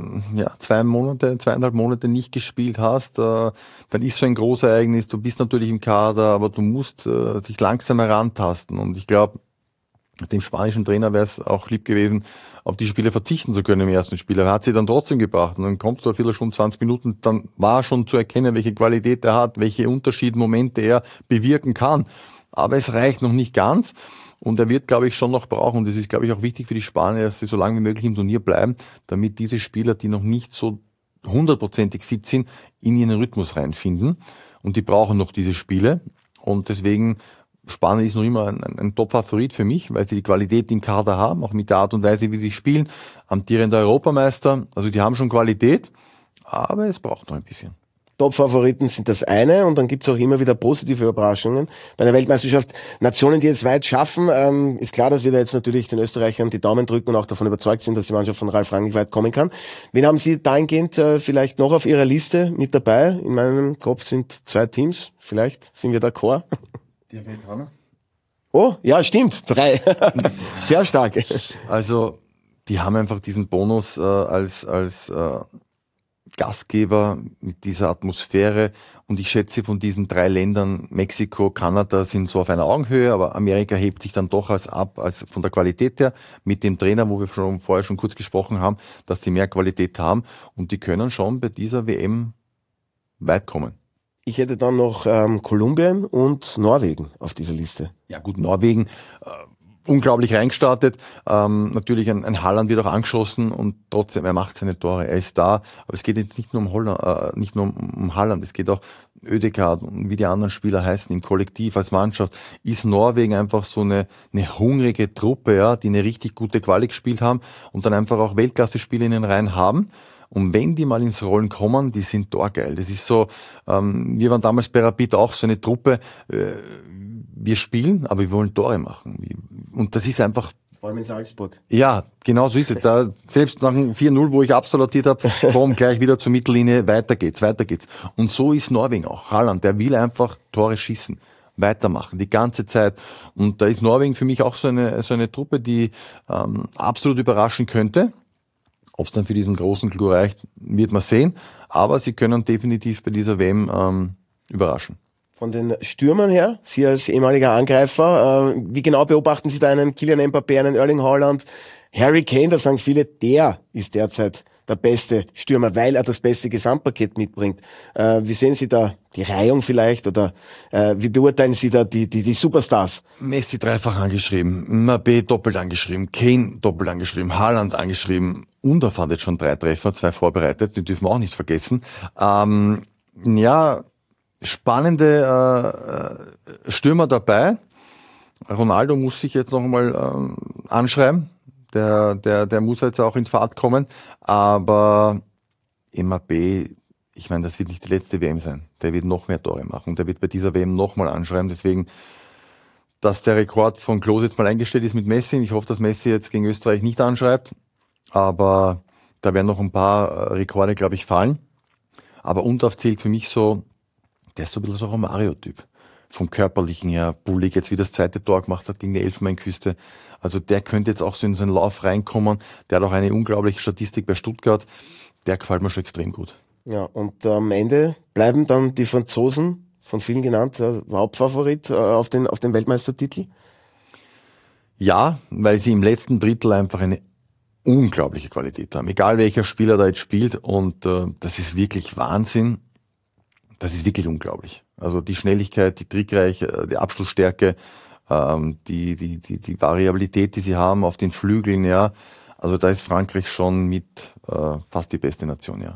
2,5 Monate nicht gespielt hast, dann ist so ein Großereignis, du bist natürlich im Kader, aber du musst dich langsam herantasten. Und ich glaube, dem spanischen Trainer wäre es auch lieb gewesen, auf die Spiele verzichten zu können im ersten Spiel. Er hat sie dann trotzdem gebracht. Und dann kommt so eine Viertelstunde, 20 Minuten, dann war schon zu erkennen, welche Qualität er hat, welche Unterschiedmomente er bewirken kann. Aber es reicht noch nicht ganz. Und er wird, glaube ich, schon noch brauchen. Und es ist, glaube ich, auch wichtig für die Spanier, dass sie so lange wie möglich im Turnier bleiben, damit diese Spieler, die noch nicht so 100%ig fit sind, in ihren Rhythmus reinfinden. Und die brauchen noch diese Spiele. Und deswegen Spanien ist noch immer ein Top-Favorit für mich, weil sie die Qualität im Kader haben, auch mit der Art und Weise, wie sie spielen. Amtierender Europameister, also die haben schon Qualität, aber es braucht noch ein bisschen. Top-Favoriten sind das eine und dann gibt's auch immer wieder positive Überraschungen. Bei der Weltmeisterschaft Nationen, die es weit schaffen, ist klar, dass wir da jetzt natürlich den Österreichern die Daumen drücken und auch davon überzeugt sind, dass die Mannschaft von Ralf Rangnick weit kommen kann. Wen haben Sie dahingehend vielleicht noch auf Ihrer Liste mit dabei? In meinem Kopf sind 2 Teams, vielleicht sind wir d'accord. Die Amerikaner? Oh, ja, stimmt, 3. Sehr stark. Also, die haben einfach diesen Bonus als Gastgeber mit dieser Atmosphäre. Und ich schätze, von diesen 3 Ländern, Mexiko, Kanada, sind so auf einer Augenhöhe, aber Amerika hebt sich dann doch als von der Qualität her, mit dem Trainer, wo wir vorher schon kurz gesprochen haben, dass sie mehr Qualität haben. Und die können schon bei dieser WM weit kommen. Ich hätte dann noch Kolumbien und Norwegen auf dieser Liste. Ja gut, Norwegen unglaublich reingestartet. Natürlich ein Haaland wird auch angeschossen und trotzdem, er macht seine Tore, er ist da. Aber es geht jetzt nicht nur um Holland, nicht nur um Haaland, es geht auch Ødegaard und wie die anderen Spieler heißen im Kollektiv als Mannschaft. Ist Norwegen einfach so eine hungrige Truppe, ja, die eine richtig gute Quali gespielt haben und dann einfach auch Weltklasse-Spiele in den Reihen haben. Und wenn die mal ins Rollen kommen, die sind torgeil. Das ist so, wir waren damals bei Rapid auch so eine Truppe, wir spielen, aber wir wollen Tore machen. Und das ist einfach... Vor allem in Salzburg. Ja, genau so ist es. Da, selbst nach dem 4-0, wo ich absolutiert habe, komm, gleich wieder zur Mittellinie, weiter geht's. Und so ist Norwegen auch. Haaland, der will einfach Tore schießen, weitermachen, die ganze Zeit. Und da ist Norwegen für mich auch so eine Truppe, die absolut überraschen könnte. Ob es dann für diesen großen Clou reicht, wird man sehen. Aber sie können definitiv bei dieser WM überraschen. Von den Stürmern her, Sie als ehemaliger Angreifer, wie genau beobachten Sie da einen Kylian Mbappé, einen Erling Haaland, Harry Kane? Da sagen viele, der ist derzeit der beste Stürmer, weil er das beste Gesamtpaket mitbringt. Wie sehen Sie da die Reihung vielleicht oder wie beurteilen Sie da die Superstars? Messi dreifach angeschrieben, Mbappé doppelt angeschrieben, Kane doppelt angeschrieben, Haaland angeschrieben. Undav hat jetzt schon 3 Treffer, 2 vorbereitet, die dürfen wir auch nicht vergessen. Spannende Stürmer dabei. Ronaldo muss sich jetzt noch einmal anschreiben. Der muss jetzt auch in Fahrt kommen. Aber Mbappé, ich meine, das wird nicht die letzte WM sein. Der wird noch mehr Tore machen. Der wird bei dieser WM nochmal anschreiben. Deswegen, dass der Rekord von Klose jetzt mal eingestellt ist mit Messi. Ich hoffe, dass Messi jetzt gegen Österreich nicht anschreibt. Aber da werden noch ein paar Rekorde, glaube ich, fallen. Aber Undav zählt für mich so, der ist so ein bisschen so ein Romario-Typ. Vom Körperlichen her, bullig, jetzt wie das 2. Tor gemacht hat gegen die Elfenbeinküste. Also der könnte jetzt auch so in so einen Lauf reinkommen. Der hat auch eine unglaubliche Statistik bei Stuttgart. Der gefällt mir schon extrem gut. Ja, und am Ende bleiben dann die Franzosen, von vielen genannt, Hauptfavorit auf den Weltmeistertitel? Ja, weil sie im letzten Drittel einfach eine unglaubliche Qualität haben. Egal welcher Spieler da jetzt spielt. Und das ist wirklich Wahnsinn. Das ist wirklich unglaublich. Also die Schnelligkeit, die Trickreiche, die Abschlussstärke, die Variabilität, die sie haben auf den Flügeln, ja. Also da ist Frankreich schon mit fast die beste Nation, ja.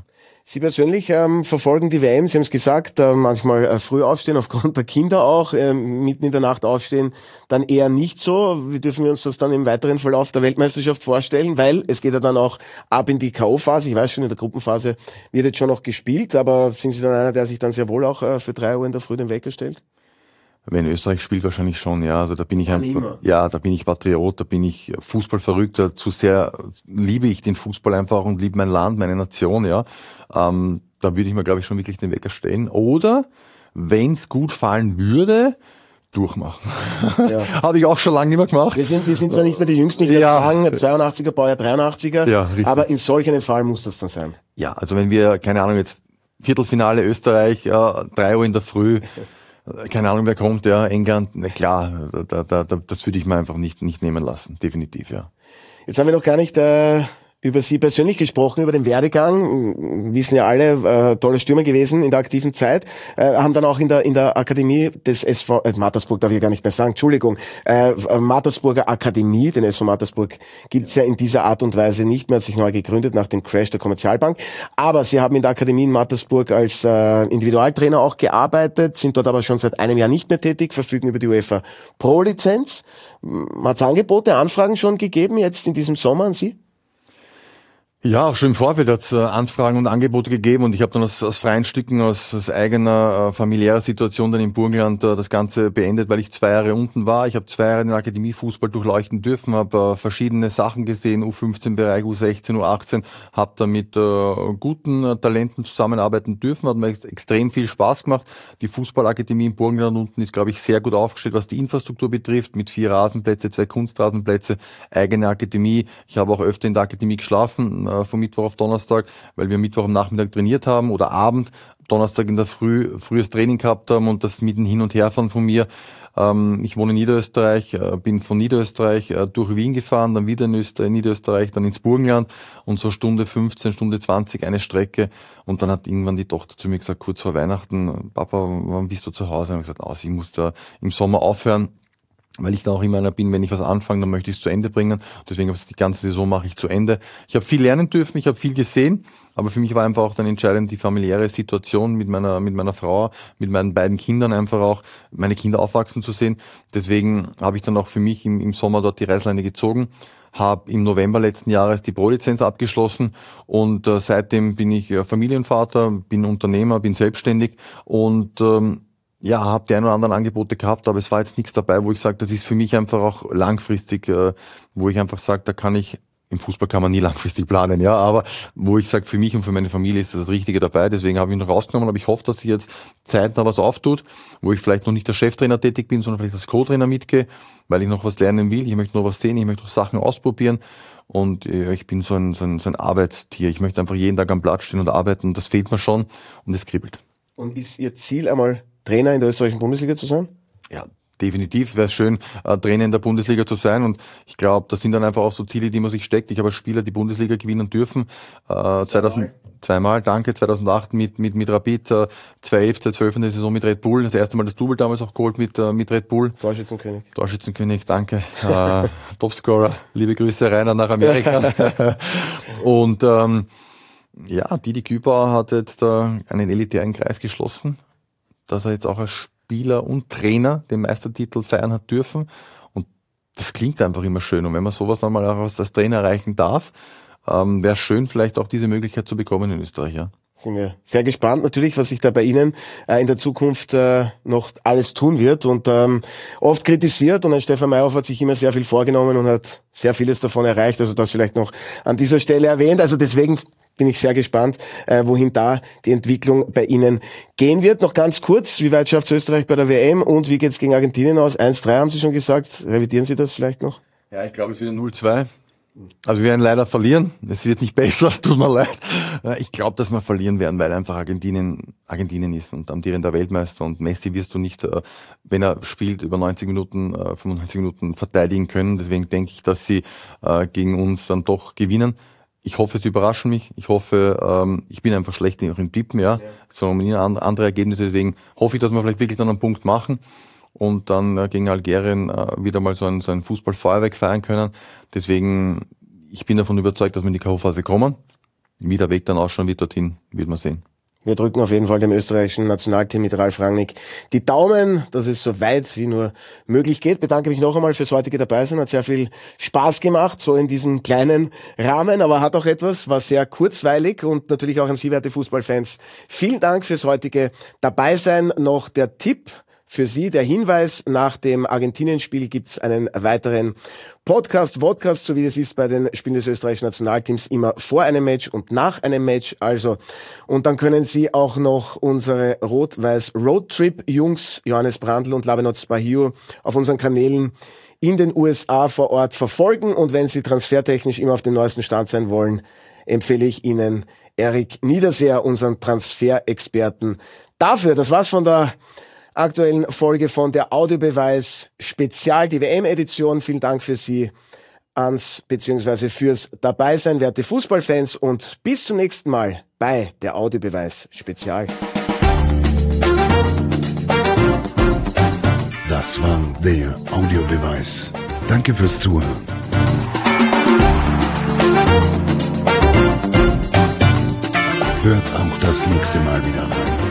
Sie persönlich verfolgen die WM, Sie haben es gesagt, manchmal früh aufstehen, aufgrund der Kinder auch, mitten in der Nacht aufstehen, dann eher nicht so. Wie dürfen wir uns das dann im weiteren Verlauf der Weltmeisterschaft vorstellen? Weil es geht ja dann auch ab in die K.O.-Phase. Ich weiß schon, in der Gruppenphase wird jetzt schon noch gespielt, aber sind Sie dann einer, der sich dann sehr wohl auch für 3 Uhr in der Früh den Wecker stellt? Wenn Österreich spielt, wahrscheinlich schon, ja. Also da bin ich einfach, ja, da bin ich Patriot, da bin ich Fußballverrückt, zu sehr liebe ich den Fußball einfach und liebe mein Land, meine Nation, ja. Da würde ich mir, glaube ich, schon wirklich den Wecker stellen. Oder, wenn es gut fallen würde, durchmachen. Ja. Habe ich auch schon lange nicht mehr gemacht. Wir sind zwar nicht mehr die Jüngsten, ich werde sagen, 82er Baujahr, 83er, ja, aber in solch einem Fall muss das dann sein. Ja, also wenn wir, keine Ahnung, jetzt Viertelfinale Österreich, 3 Uhr in der Früh, keine Ahnung, wer kommt, ja, England, na klar, das würde ich mir einfach nicht nehmen lassen, definitiv, ja. Jetzt haben wir noch gar nicht über Sie persönlich gesprochen, über den Werdegang. Wissen ja alle, toller Stürmer gewesen in der aktiven Zeit. Haben dann auch in der Akademie des SV Mattersburg, darf ich gar nicht mehr sagen, Entschuldigung, Mattersburger Akademie, den SV Mattersburg gibt's ja in dieser Art und Weise nicht mehr, hat sich neu gegründet nach dem Crash der Kommerzialbank. Aber Sie haben in der Akademie in Mattersburg als Individualtrainer auch gearbeitet, sind dort aber schon seit einem Jahr nicht mehr tätig, verfügen über die UEFA Pro-Lizenz. Hat's Angebote, Anfragen schon gegeben jetzt in diesem Sommer an Sie? Ja, auch schon im Vorfeld hat es Anfragen und Angebote gegeben und ich habe dann aus freien Stücken, aus eigener familiärer Situation dann im Burgenland das Ganze beendet, weil ich 2 Jahre unten war. Ich habe 2 Jahre den Akademiefußball durchleuchten dürfen, habe verschiedene Sachen gesehen, U15-Bereich, U16, U18, habe da mit guten Talenten zusammenarbeiten dürfen, hat mir extrem viel Spaß gemacht. Die Fußballakademie im Burgenland unten ist, glaube ich, sehr gut aufgestellt, was die Infrastruktur betrifft, mit 4 Rasenplätze, 2 Kunstrasenplätze, eigene Akademie. Ich habe auch öfter in der Akademie geschlafen, von Mittwoch auf Donnerstag, weil wir Mittwoch am Nachmittag trainiert haben oder Abend, Donnerstag in der Früh frühes Training gehabt haben und das mit dem Hin- und Herfahren von mir. Ich wohne in Niederösterreich, bin von Niederösterreich durch Wien gefahren, dann wieder in Niederösterreich, dann ins Burgenland und so Stunde 15, Stunde 20 eine Strecke und dann hat irgendwann die Tochter zu mir gesagt, kurz vor Weihnachten, Papa, wann bist du zu Hause? Und ich habe gesagt, ich muss da im Sommer aufhören, weil ich da auch immer einer bin, wenn ich was anfange, dann möchte ich es zu Ende bringen. Deswegen habe ich die ganze Saison mache ich zu Ende. Ich habe viel lernen dürfen, ich habe viel gesehen, aber für mich war einfach auch dann entscheidend die familiäre Situation mit meiner Frau, mit meinen beiden Kindern einfach auch, meine Kinder aufwachsen zu sehen. Deswegen habe ich dann auch für mich im Sommer dort die Reißleine gezogen, habe im November letzten Jahres die Pro-Lizenz abgeschlossen und seitdem bin ich Familienvater, bin Unternehmer, bin selbstständig und ja, habe die ein oder anderen Angebote gehabt, aber es war jetzt nichts dabei, wo ich sage, das ist für mich einfach auch langfristig, wo ich einfach sage, da kann ich, im Fußball kann man nie langfristig planen, ja, aber wo ich sage, für mich und für meine Familie ist das Richtige dabei, deswegen habe ich ihn noch rausgenommen, aber ich hoffe, dass sich jetzt zeitnah was auftut, wo ich vielleicht noch nicht der Cheftrainer tätig bin, sondern vielleicht als Co-Trainer mitgehe, weil ich noch was lernen will, ich möchte noch was sehen, ich möchte noch Sachen ausprobieren und ich bin so ein Arbeitstier, ich möchte einfach jeden Tag am Platz stehen und arbeiten und das fehlt mir schon und es kribbelt. Und ist Ihr Ziel einmal Trainer in der österreichischen Bundesliga zu sein? Ja, definitiv wäre es schön, Trainer in der Bundesliga zu sein und ich glaube, das sind dann einfach auch so Ziele, die man sich steckt. Ich habe als Spieler die Bundesliga gewinnen dürfen, 2002 danke, 2008 mit Rapid, 2011, 2012 in der Saison mit Red Bull, das erste Mal das Double damals auch geholt mit Red Bull. Torschützenkönig, danke, Topscorer, liebe Grüße Rainer nach Amerika. Und ja, Didi Kübauer hat jetzt einen elitären Kreis geschlossen, dass er jetzt auch als Spieler und Trainer den Meistertitel feiern hat dürfen. Und das klingt einfach immer schön. Und wenn man sowas nochmal auch als Trainer erreichen darf, wäre es schön, vielleicht auch diese Möglichkeit zu bekommen in Österreich. Ja. Sind wir sehr gespannt natürlich, was sich da bei Ihnen in der Zukunft noch alles tun wird. Und oft kritisiert und ein Stefan Mayhofer hat sich immer sehr viel vorgenommen und hat sehr vieles davon erreicht. Also das vielleicht noch an dieser Stelle erwähnt. Also deswegen bin ich sehr gespannt, wohin da die Entwicklung bei Ihnen gehen wird. Noch ganz kurz, wie weit schafft Österreich bei der WM und wie geht's gegen Argentinien aus? 1-3 haben Sie schon gesagt. Revidieren Sie das vielleicht noch? Ja, ich glaube, es wird 0-2. Also wir werden leider verlieren. Es wird nicht besser, tut mir leid. Ich glaube, dass wir verlieren werden, weil einfach Argentinien ist und amtierender Weltmeister und Messi wirst du nicht, wenn er spielt, über 90 Minuten, 95 Minuten verteidigen können. Deswegen denke ich, dass sie gegen uns dann doch gewinnen. Ich hoffe, sie überraschen mich. Ich hoffe, ich bin einfach schlecht auch im Tippen, ja. So andere Ergebnisse. Deswegen hoffe ich, dass wir vielleicht wirklich dann einen Punkt machen und dann gegen Algerien wieder mal so ein Fußballfeuerwerk feiern können. Deswegen, ich bin davon überzeugt, dass wir in die K.O.-Phase kommen. Wie der Weg dann ausschauen wird dorthin, wird man sehen. Wir drücken auf jeden Fall dem österreichischen Nationalteam mit Ralf Rangnick die Daumen, dass es so weit wie nur möglich geht. Bedanke mich noch einmal fürs heutige Dabeisein. Hat sehr viel Spaß gemacht, so in diesem kleinen Rahmen, aber hat auch etwas, war sehr kurzweilig und natürlich auch an Sie, werte Fußballfans. Vielen Dank fürs heutige Dabeisein. Noch der Tipp für Sie, der Hinweis: Nach dem Argentinien-Spiel gibt's einen weiteren Podcast, so wie das ist bei den Spielen des österreichischen Nationalteams, immer vor einem Match und nach einem Match. Also, und dann können Sie auch noch unsere Rot-Weiß-Roadtrip-Jungs, Johannes Brandl und Labenots Bahio, auf unseren Kanälen in den USA vor Ort verfolgen. Und wenn Sie transfertechnisch immer auf dem neuesten Stand sein wollen, empfehle ich Ihnen Erik Niederseher, unseren Transferexperten, dafür. Das war's von der aktuellen Folge von der Audiobeweis Spezial, die WM-Edition. Vielen Dank für Sie beziehungsweise fürs Dabeisein, werte Fußballfans, und bis zum nächsten Mal bei der Audiobeweis Spezial. Das war der Audiobeweis. Danke fürs Zuhören. Hört auch das nächste Mal wieder rein.